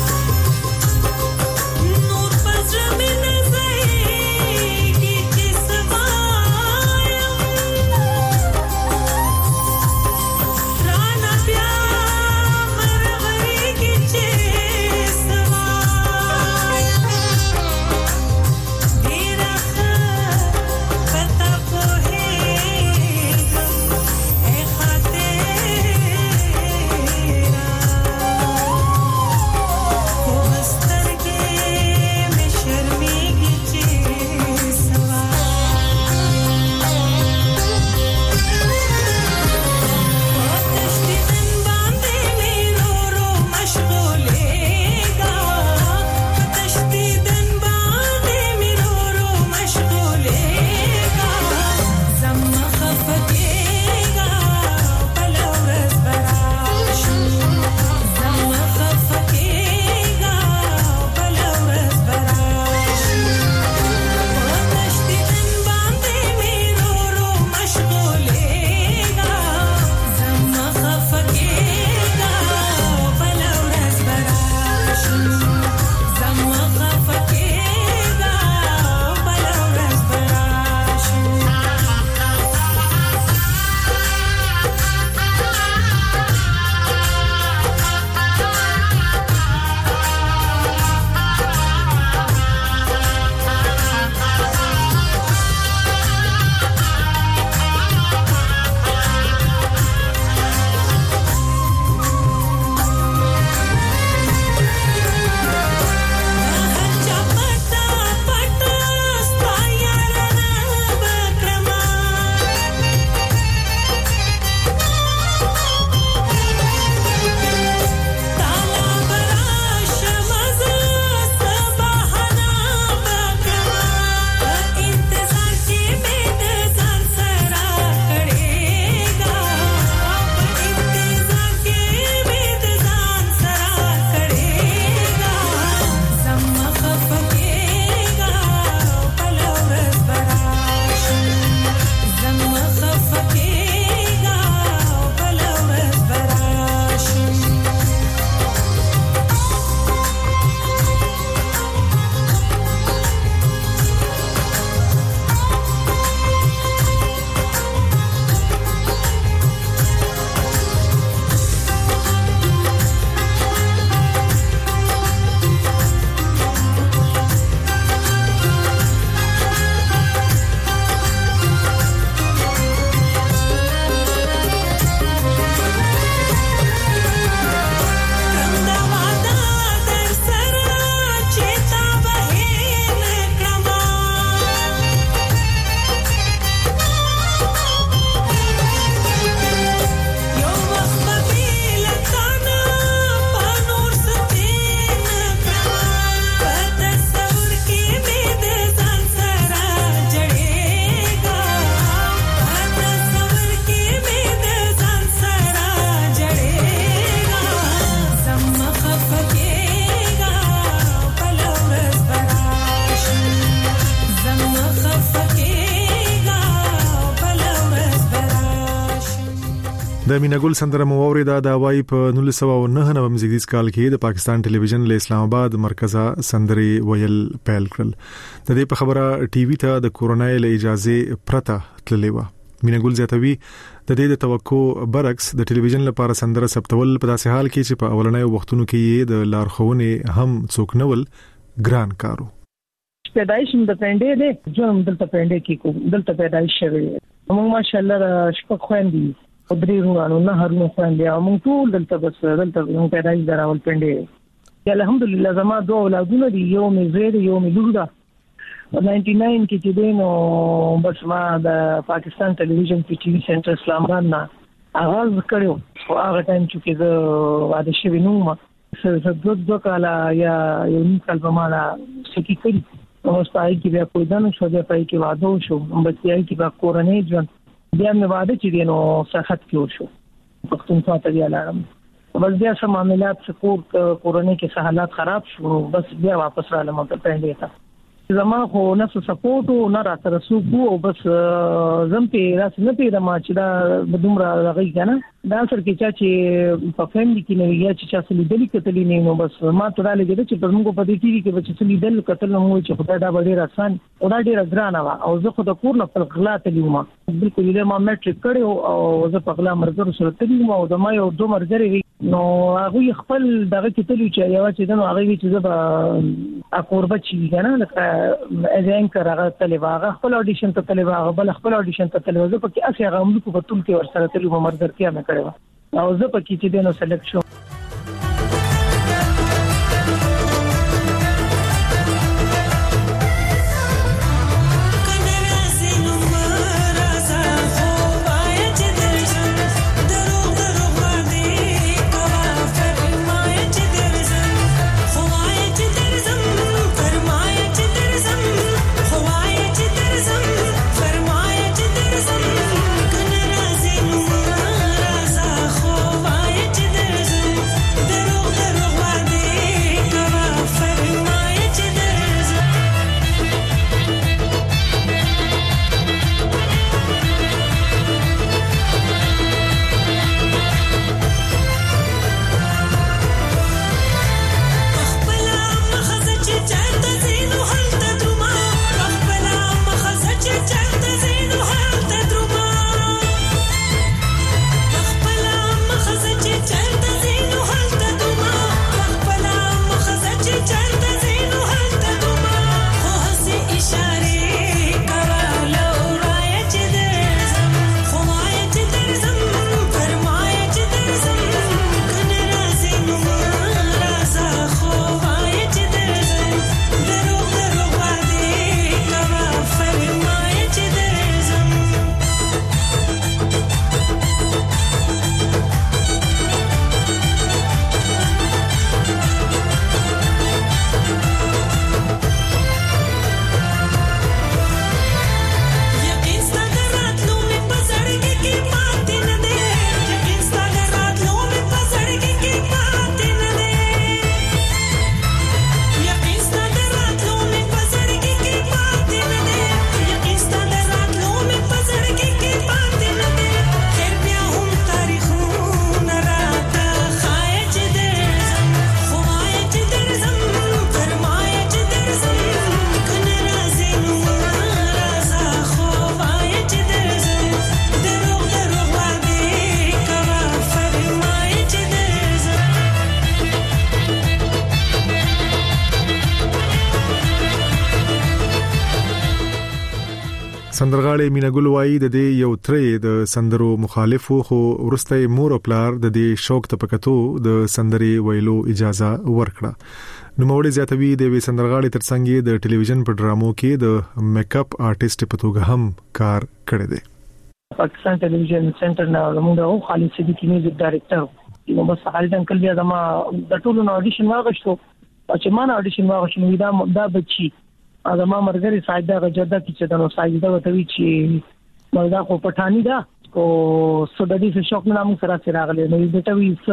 د مینګل سندره مو اوریدا د وای په نولس سوه نهه نوي زیږدیز کال کې د پاکستان ټلویزیون له اسلام آباد مرکزه سندري ویل پیل کړل. د دې په خبره ټي وي ته د کورونا له اجازه پرته تللی و. مینګل زیاتوي د دې د توقع برعکس د ټلویزیون لپاره سندره ثبتول په داسې حال کې چې په اولنۍ وختونو کې د لارښوونې هم څوک نول ګران کارو.
پیدایش د پندې ده جو دلته پندې کې کو دلته پیدایش شوی موږ ماشاءالله شپږ خويندې او درې ورونو نه هرنو خويندې او موږ ټول دلته بس دلته موږ پیدایش دراول پندې الحمدلله زما دوه اولادونه دي یو مې زوی دی یو مې لور ده ناینټي ناین کې چې دینو بس ما د پاکستان ټلویزیون په ټي وي سنټر اسلام آباد نه اغاز کړو او هغه ټایم چې زه واده شوی نو ما څه دوه دوه کاله یا یو نیم کال په مالا سکی کړی او ستای کې بیا په دانو شو بیا پای کې واده شو بچیای کې با کورنۍ ژوند بیا مې واده چې دینو سخت کې شو پښتونخوا ته بیا لاړم بس بیا سم معاملات سپورت کورنۍ کې حالات خراب شو بس بیا واپس را لمه ته پېندې تا زما خو نفس سپورټ او نه را تر سو او بس زم په راس نه پیدا ما چې دا بدومره راغی کنه دا سر کې چا چې په فیملی کې نه ویل چې چا سلی دلی کتلی نه نو بس ما ته را لګیږي چې په موږ په دې ټي وي کې چې سلی دل کتل نو چې خدای دا ډېر آسان او دا ډېر ګران و او زه خو د کور نه په غلا تلم بالکل له ما میټریک کړو او زه په غلا مرګ سره تلم او د ما یو دوه مرګري نو هغه خپل دغه کتلی چې یو چې دنو هغه چې زه به اقوربه چی کنه لکه اځین کراغه تلواغه خپل اډیشن ته تلواغه بل خپل اډیشن ته تلواغه په کې اسی هغه ملک په ټول کې ورسره تلو مرګر کې مې کړو او زه په کې چې دینو سلیکټ شو سندرغاړي مینګل وای د دې یو ترې د سندرو مخالفو خو ورسته مور او پلار د دې شوق ته پکتو د سندري ویلو اجازه ورکړه. نو موړي زیاتوي د وی سندرغاړي ترڅنګ د ټلویزیون په ډرامو کې د میک اپ آرټیست په توګه هم کار کړی دی. پاکستان ټلویزیون سنټر نه موږ خالد صدیقی میوزیک ډایریکټر نو بس خالد انکل بیا زما د ټولو اډیشن واغښتو چې ما نه اډیشن واغښتو دا دا بچي دا ما مرګري ساجده غجدا چې دا نو ساجده وتوي چې مردا کو پټانی دا کو سودادي څه شوق نه موږ سره سره راغلي نو دې ته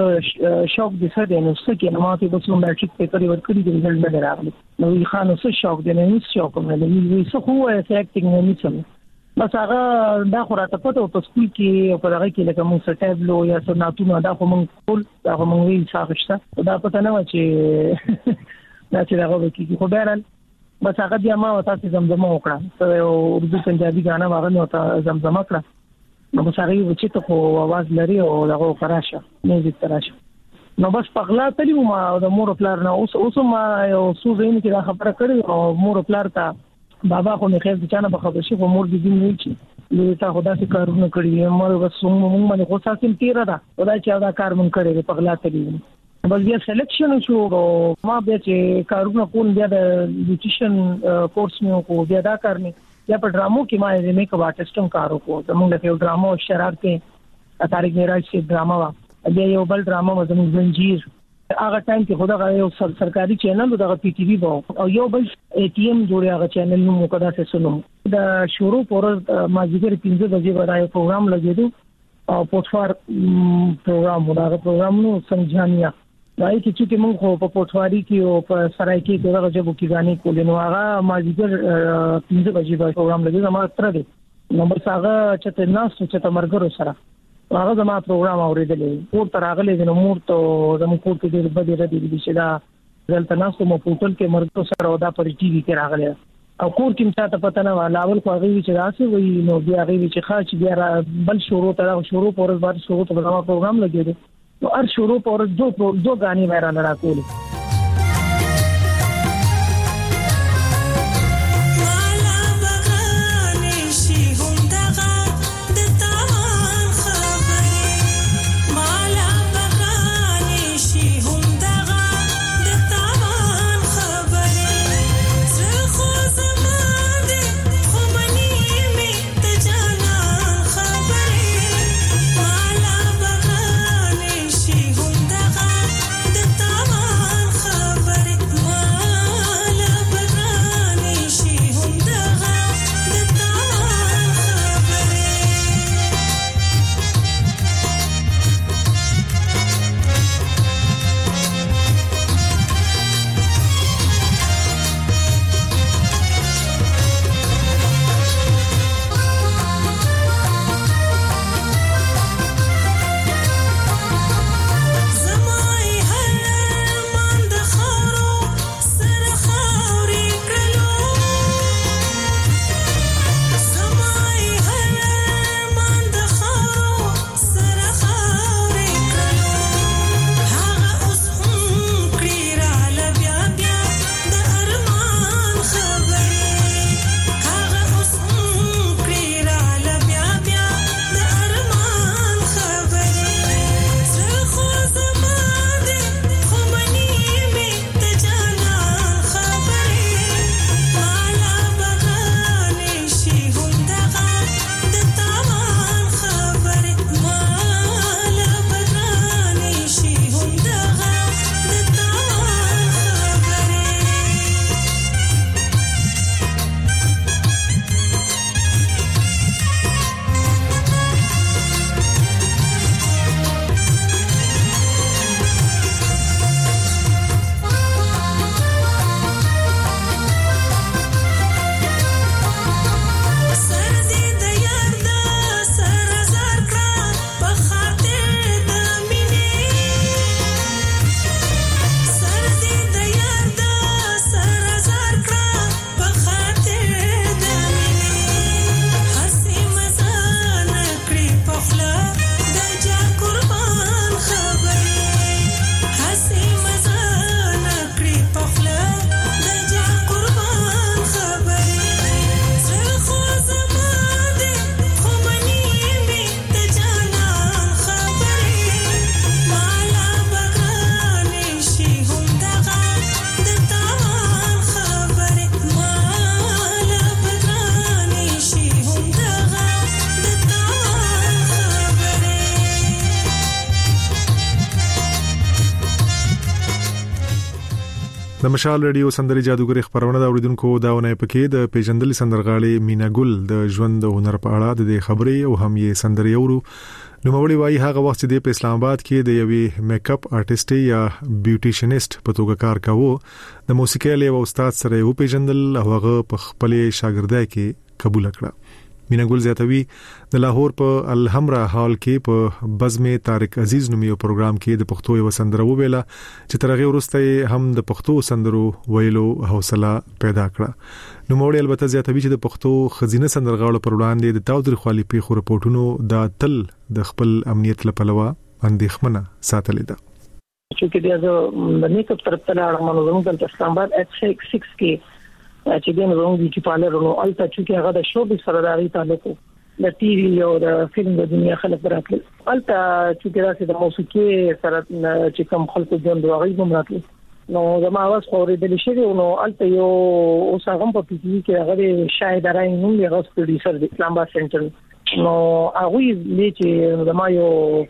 وی شوق دي څه دی نو څه کې نو ماته بس نو میټریک په کړی ورکړي د رزلټ نه راغلي نو یې خان څه شوق دی نه څه شوق نه دی وی څه خو اکټینګ نه نشم بس هغه دا خو راته پته په سکول کې په هغه کې لکه موږ سټابلو یا سناتونه دا خو موږ ټول دا خو موږ ویل څه دا پته نه و چې دا چې هغه کې خو بیرل بس هغه بیا ما وتا چې زمزمه وکړه ته اردو پنجابي غانا واغ نه وتا زمزمه کړه نو بس هغه چې ته خو आवाज لري او هغه کراشه میوزیک کراشه نو بس پغلا تلی ما د مور پلار نه اوس اوس ما یو څو زین کې دا خبره کړې او مور پلار ته بابا خو نه خیر د چانه په خبر شي خو مور دې دې نه چی نو تا خدا سي کارونه کړی مور بس موږ باندې خو ساتم تیر را خدای چې دا کار مونږ کړی پغلا تلی بس بیا سلیکشن شو ما بیا چې کارونه کول بیا د نیوټریشن کورس مې کو بیا دا کارنی یا په ډرامو کې ما یې میک اپ آرټیسټم کارو کو زموږ له یو ډرامو شرارت کې طارق معراج سے ډراما وا بیا یو بل ډراما و زموږ زنجیر هغه ټایم کې خدا غو یو سرکاري چینل دغه پی ټی وی وو او یو بل ای ټی ایم جوړه هغه چینل نو مقدا سے سنو دا شروع پر ما ذکر پنځه بجې ورای پروګرام لګیدو او پوتفار پروګرام دا پروګرام نو سمجھانیا دای کی چې موږ خو په پوتواري کې او په سرای کې دغه جبو کې غاني کولې نو هغه مازیګر پنځه بجې به پروګرام لګي زما تر دې نو بس هغه چې ناس چې تمرګرو سره هغه زما پروګرام اورېدلې پور تر هغه له مور ته زمو کور کې ډېر بده ردی دي چې دا دلته ناس مو پورتل کې مرګ سره او دا پر ټي وي کې راغله او کور کې مته پته نه ولاول خو هغه چې راسي وي نو بیا هغه چې خاص بیا بل شروع تر شروع پورز بعد شروع ته زما پروګرام لګي तो हर शुरू पर दो दो गाने मेरा लड़ा कोल د مشال رادیو سندري جادوګر خبرونه دا اوریدونکو داونه پکې د پیجندل سندرغاړي مینا ګل د ژوند او هنر په اړه د خبرې او هم یې سندري اورو نو مولوی وايي هغه وخت چې د اسلام آباد کې د یوې میک اپ آرټیست یا بیوټیشنست په توګه کار کاوه د موسیقي له استاد سره یو پیجندل هغه په خپل شاګردای کې قبول کړه
مینا ګل زیاتوي د لاهور په الحمرا هال کې په بزمه طارق عزیز نومي پروګرام کې د پښتو یو سندره ویله چې ترغه ورسته هم د پښتو سندرو ویلو حوصله پیدا کړه نو موړ البته زیاتوي چې د پښتو خزینه سندرغاړو پر وړاندې د تاوتریخوالي پیښو رپورټونو د تل د خپل امنیت لپاره اندېښمنه ساتلې ده
چې د نیکپ طرف ته اړه منظم د اسلام آباد اف سکس سکس کې چې دین روغ دي چې پالرونو الته چې هغه د شو به سره دغه تعلق د ټي وي او د فلم د دنیا خلک راتل الته چې راځي د موسیقي سره چې کوم خلکو ژوند واغې هم راتل نو زما आवाज خورېدل شي نو الته یو اوس هغه په پی ټي کې هغه شاهد راي نوم یې غوښ پروډوسر د اسلام آباد سنټر نو هغه یې چې زما یو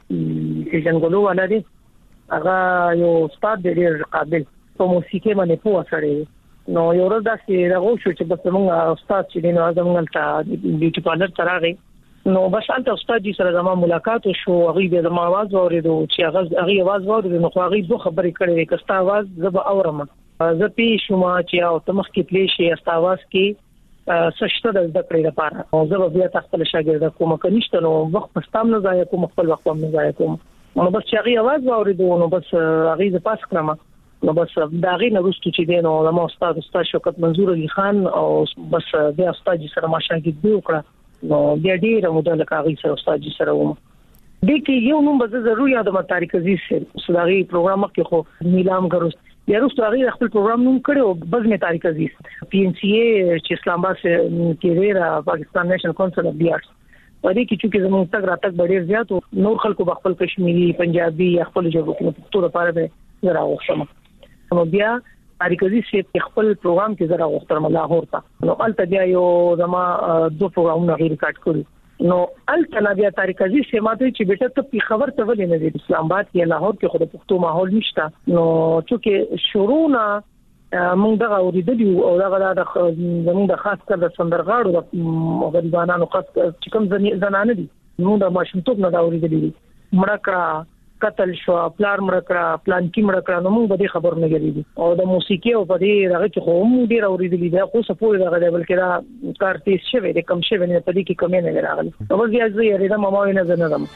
څنګه ولري هغه یو استاد ډېر قابل په موسیقي باندې پوه سره نو یو ورځ داسې راغو شو چې بس موږ استاد چې دینه زموږ ته بیوټي پارلر تراغي نو بس البته استاد سره زما ملاقات شو هغه د ما आवाज اوریدو چې هغه هغه आवाज اوریدو نو هغه دوه خبرې کړې کستا आवाज زب اورم زه پی شوما چې او تمخ کې پلی شي استا आवाज کې سشته د ذکر لپاره او زه بیا تخپل شاګرد کوم کنيشته نو وخت پستام نه ځای کوم خپل وخت هم نه ځای کوم نو بس چې هغه आवाज اوریدو نو بس هغه ز پاس کړم نو بس دا غي نه رستو چې دینو د مو استاد استاد شوکت منظور علي خان او بس د استاد سره ما شاګرد دی وکړه نو بیا ډیر مدل کاغي سره استاد سره ومه د کې یو نوم به ضروري یاد ما طارق عزیز سره سلاغي پروګرام کې خو نیلام غروس بیا رستو هغه خپل پروګرام نوم کړو بزمه طارق عزیز پی ان سی ای چې اسلام آباد کې ریرا پاکستان نېشنل کونسل اف دی آرټس ورې کې چې زموږ تک راتک ډیر زیات او نور خلکو خپل کشمیری پنجابي خپل ژبه کې په ټول لپاره به زرا وښم نو بیا طارق عزیز په خپل پروګرام کې زرا وختر لاهور ته نو الته بیا یو زما دوه پروګرامونه غیر کټ کړو نو الته بیا طارق عزیز سے ماته چې بیٹه ته په خبر ته ولې نه دی اسلام آباد کې لاهور کې خود پښتو ماحول نشته نو چې شروعنا موږ دغه اوریدلی او دغه د زموږ د خاص کر د سندرغاړو د غریبانو خاص چې کوم زنانه دي نو د ماشومتوب نه دا اوریدلی مړکړه قتل شو پلار مړکړه پلان کې مړکړه نو موږ به خبر نه غلي او د موسیقي او په دې دغه چې خو موږ ډیر اوریدلی دا خو سپور دغه ډول کې دا کار تیز شوی د کم شوی نه په دې کې کمې نه راغلی او بیا زه یې ردا ماما نه زنه دم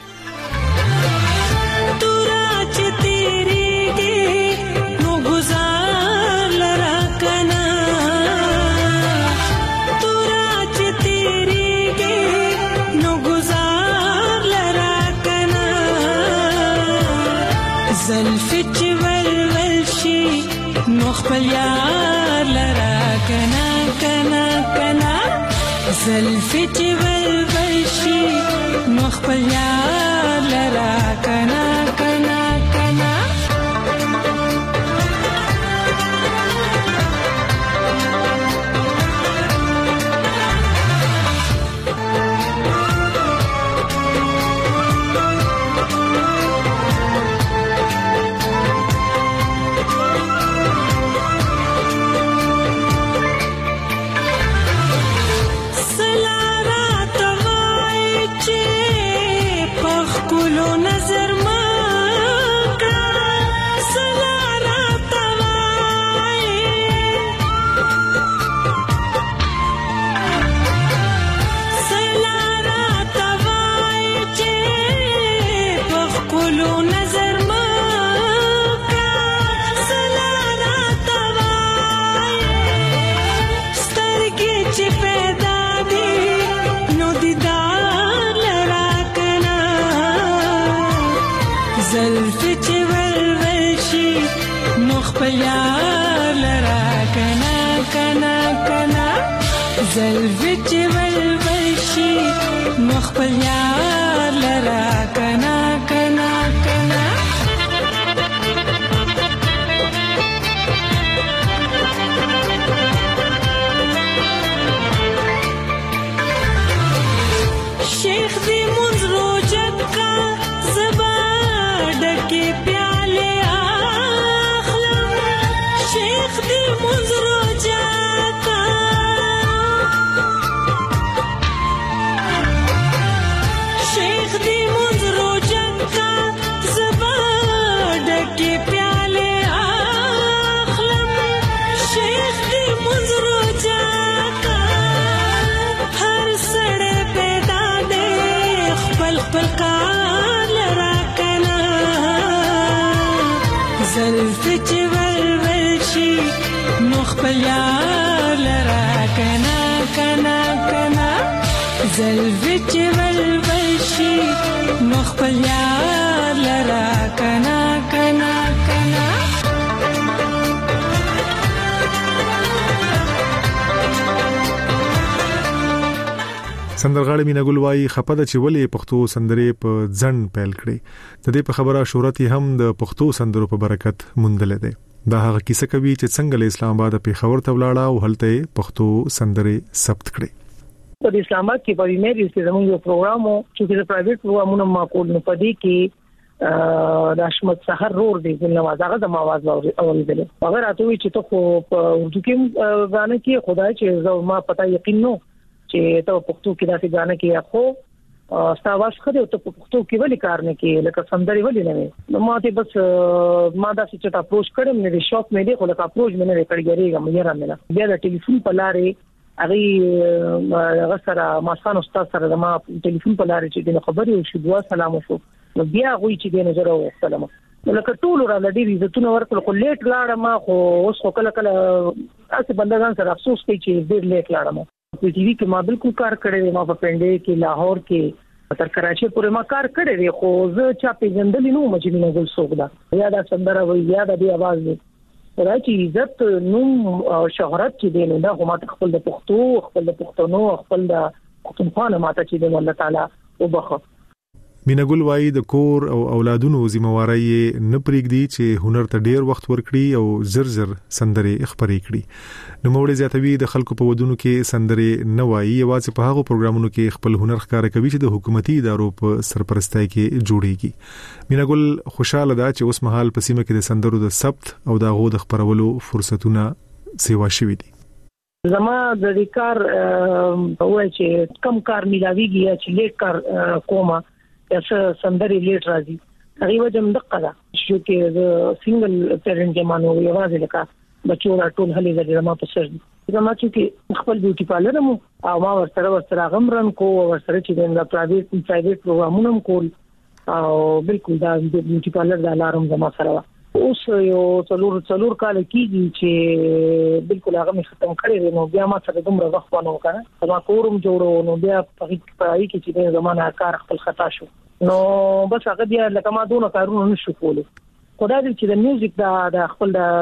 تورا چې تیریږي نو گزار لرا کنا تورا چې تیریږي نو گزار لرا کنا زلفی چې ولول شي نو خپل یار لرا کنا کنا کنا زلفی چې ولول شي نو خپل یار لرا کنا کنا کنا زلفی چې ولول شي نو خپل یار لرا کنا کنا کنا شیخ دی منز روجت کا زبا ڈکی پیالے آخلا شیخ دی منز روجت کا شیخ دی منز روجت خپل یار لرا کنا کنا کنا زلفی چې ولول شي نو خپل یار لرا کنا کنا کنا
سندرغاړي مینا ګل وايي خپده چې ولې پښتو سندرې په ځن پیل کړي د دې په خبره شهرت هم د پښتو سندرو په برکت مندل دي دا هغه کیسه کوي چې څنګه له اسلام آباد په خبر ته ولاړه او هلته پښتو سندرې ثبت کړي
په اسلام آباد کې په میری چې زموږ یو پروګرام چې د پرایویټ پروګرامونو معقول نه پدې کې د اشمت سحر رور دی د نواز هغه د आवाज اوریدل هغه راته وی چې ته خو په اردو کې غانه کې خدای چې زو ما پتا یقین نو چې ته پښتو کې داسې غانه کې اخو ستاواز خره ته پښتو کې ولې کار نه کې لکه سندري ولې نه نو ماته بس ما دا چې ته اپروچ کړم نه شاپ مې دی خو لکه اپروچ مې نه کړګریږم مې را مله بیا د ټلیفون په لارې هغه هغه سره ما ستاسو استاد سره ما ټلیفون په لارې چې د خبرې او شو دوا سلام وشو نو بیا غوي چې د نظر او سلام لکه ټول را لدی عزتونه ورکړل خو لیټ لاړم ما خو اوس خو کله کله اسه بندگان سره افسوس کوي چې ډیر لیټ لاړم په ټي وي کې ما بالکل کار کړی ما په پنډې کې لاهور کې تر کراچي پورې ما کار کړی دی خو زه چا پیژندل نو مې نه ګل سوق دا یا دا سندره وي یا دا دی आवाज دی راځي عزت نوم او شهرت چې دی نو دا هم خپل د پښتو خپل د پښتنو خپل د پښتونخوا ماته چې دی الله تعالی وبخښه
مینا ګل وايي د کور او اولادونو ذمہواری نه پرېږدي چې هنر ته ډیر وخت ورکړي او زر زر سندرې خبرې کړي نو موږ زیاتوي د خلکو په ودونو کې سندرې نه وایي یوازې په هغه پروګرامونو کې خپل هنر ښکار کوي چې د حکومتي ادارو په سرپرستۍ کې جوړيږي مینا ګل خوشاله ده چې اوس مهال په سیمه کې د سندرو د ثبت او د غو د خبرولو فرصتونه سیوا شوي دي
زما د دې کار وای چې کم کار ملاويږي چې لیک کار کومه یا سندري لیټ راځي هغه وجه مدقه ده چې کې د سنگل پیرنټ کې مانو یوازې لکه بچو را ټول هلي زړه ما په سر زما چې خپل بیوټي پارلر مو او ما ورسره ورسره غمرن کو ورسره چې د پرایویټ پرایویټ پروګرامونه کول او بالکل دا بیوټي پارلر د الارم زما سره اوس یو څلور څلور کال کېږي چې بالکل هغه مې ختم کړی نو بیا ما سره دومره وخت ونه وکړه ما کورم جوړو نو بیا په پای کې چې د زمانه کار خپل خطا شو نو بس هغه بیا لکه ما دونه کارونه نشو کولای خدای دې چې د میوزیک دا د خپل د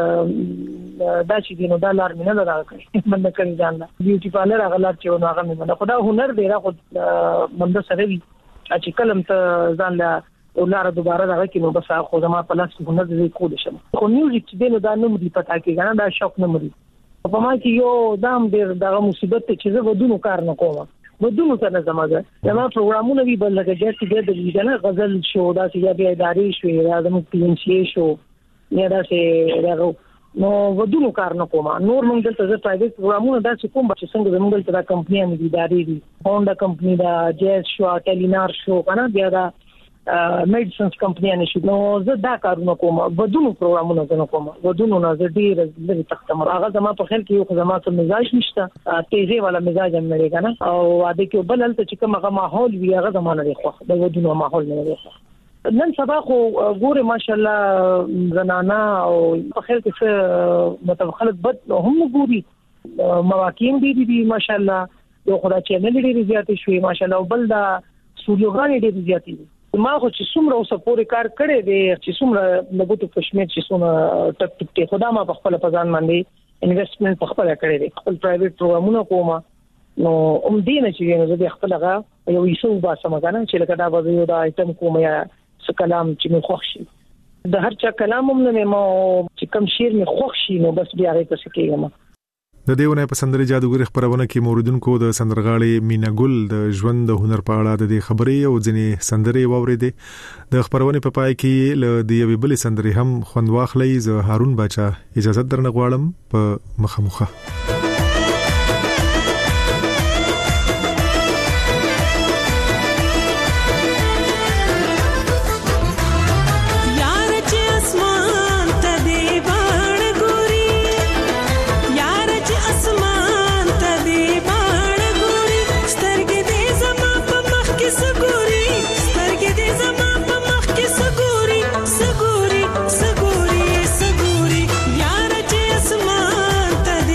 دا چې دینو د لار مینه دا کوي مننه کوي ځان لا بیوټي پارلر هغه لار چې نو هغه مینه خدای هنر دی را خو منده سره وي چې کلم ته ځان لا ولاره دوباره دا کې نو بس خو زما په لاس کې هنر دې کول شم خو میوزیک چې دینو دا نوم دی پتا کې غواړم دا شوق نه مري په ما کې یو دام ډېر دا مصیبت چې زه ودونو کار نه کوم ودونو څنګه زماده زما پروګرامونه وی بل لګا چې دې د ویډیو غزل شو دا چې بیا اداري شو یا د مکتینشي شو یا دا چې راغو نو ودونو کار نه کوم نور موږ دلته د پرایویټ پروګرامونه دا چې کوم چې څنګه زموږ دلته د کمپنیانو دي اداري دي هونډا کمپنی دا جیز شو ټیلینار شو کنه بیا دا میډیسنز کمپنیانه شو نو زه دا کارونه کوم ودونو پروګرامونه زه نه کوم ودونو نه زه ډیر لري تختمر هغه زما په خیال کې یو زما ته مزاج نشته تیزه والا مزاج هم نه کنه او اده کې بل هلته چې کوم هغه ماحول وی هغه زمانه دی خو د ودونو ماحول نه دی نن سبا خو ګوره ماشاءالله زنانا او په خیال کې څه مطلب خلک بد هم ګوري مواقعین دي دي ماشاءالله یو خدای چې نه لري زیاتې شوې ماشاءالله بل دا سوريوګان دي زیاتې ما خو چې څومره اوسه پورې کار کړی دی چې څومره لګوتو پښمن چې څومره ټک ټک ته خدا ما په خپل پزان باندې انویسټمنټ په خپل کړی دی خپل پرایویټ پروګرامونه کوم نو ام دې نه چې زه د خپل هغه یو ایسو باسم کنه چې لکه دا به یو دا ایتم کوم یا څه کلام چې مې خوښ شي د هر چا کلام هم نه مو چې کوم شعر مې خوښ شي نو بس بیا هغه څه کېږم
د دیونه په سندري جادوګر خبرونه کې موردونکو د سندرغاړي مینا ګل د ژوند د هنر په اړه د خبرې او ځنې سندري واوریدې د خبرونه په پای کې ل د یوې بلې سندري هم خوند واخلې ز هارون بچا اجازه درنه غواړم په مخمخه
سګوري سګوري سګوري یار چې اسمان ته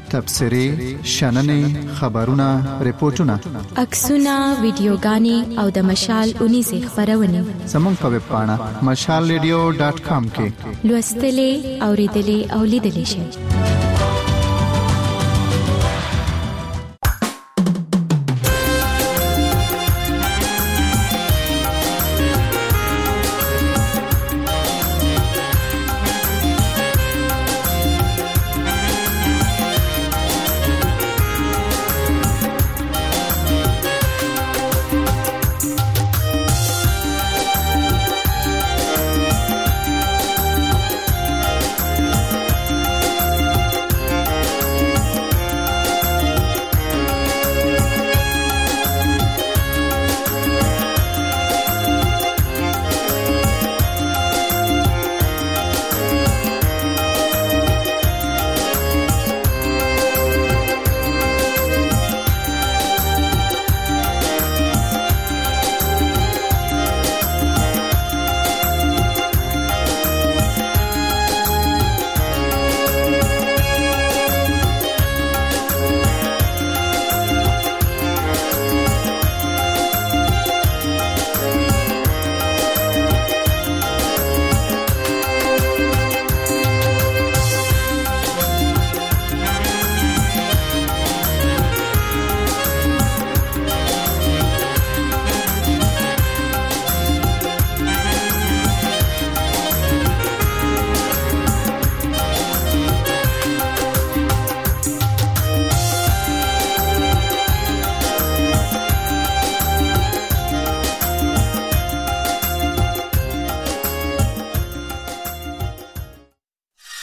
تبصرې شننې خبرونه ریپورتونه
عکسونه ویډیوګانې او د مشال اونیزې خبرونه
زموږ په ویب پاڼه مشال ریډیو ډاټ کام کې
لوستلې اوریدلې او لیدلې شئ.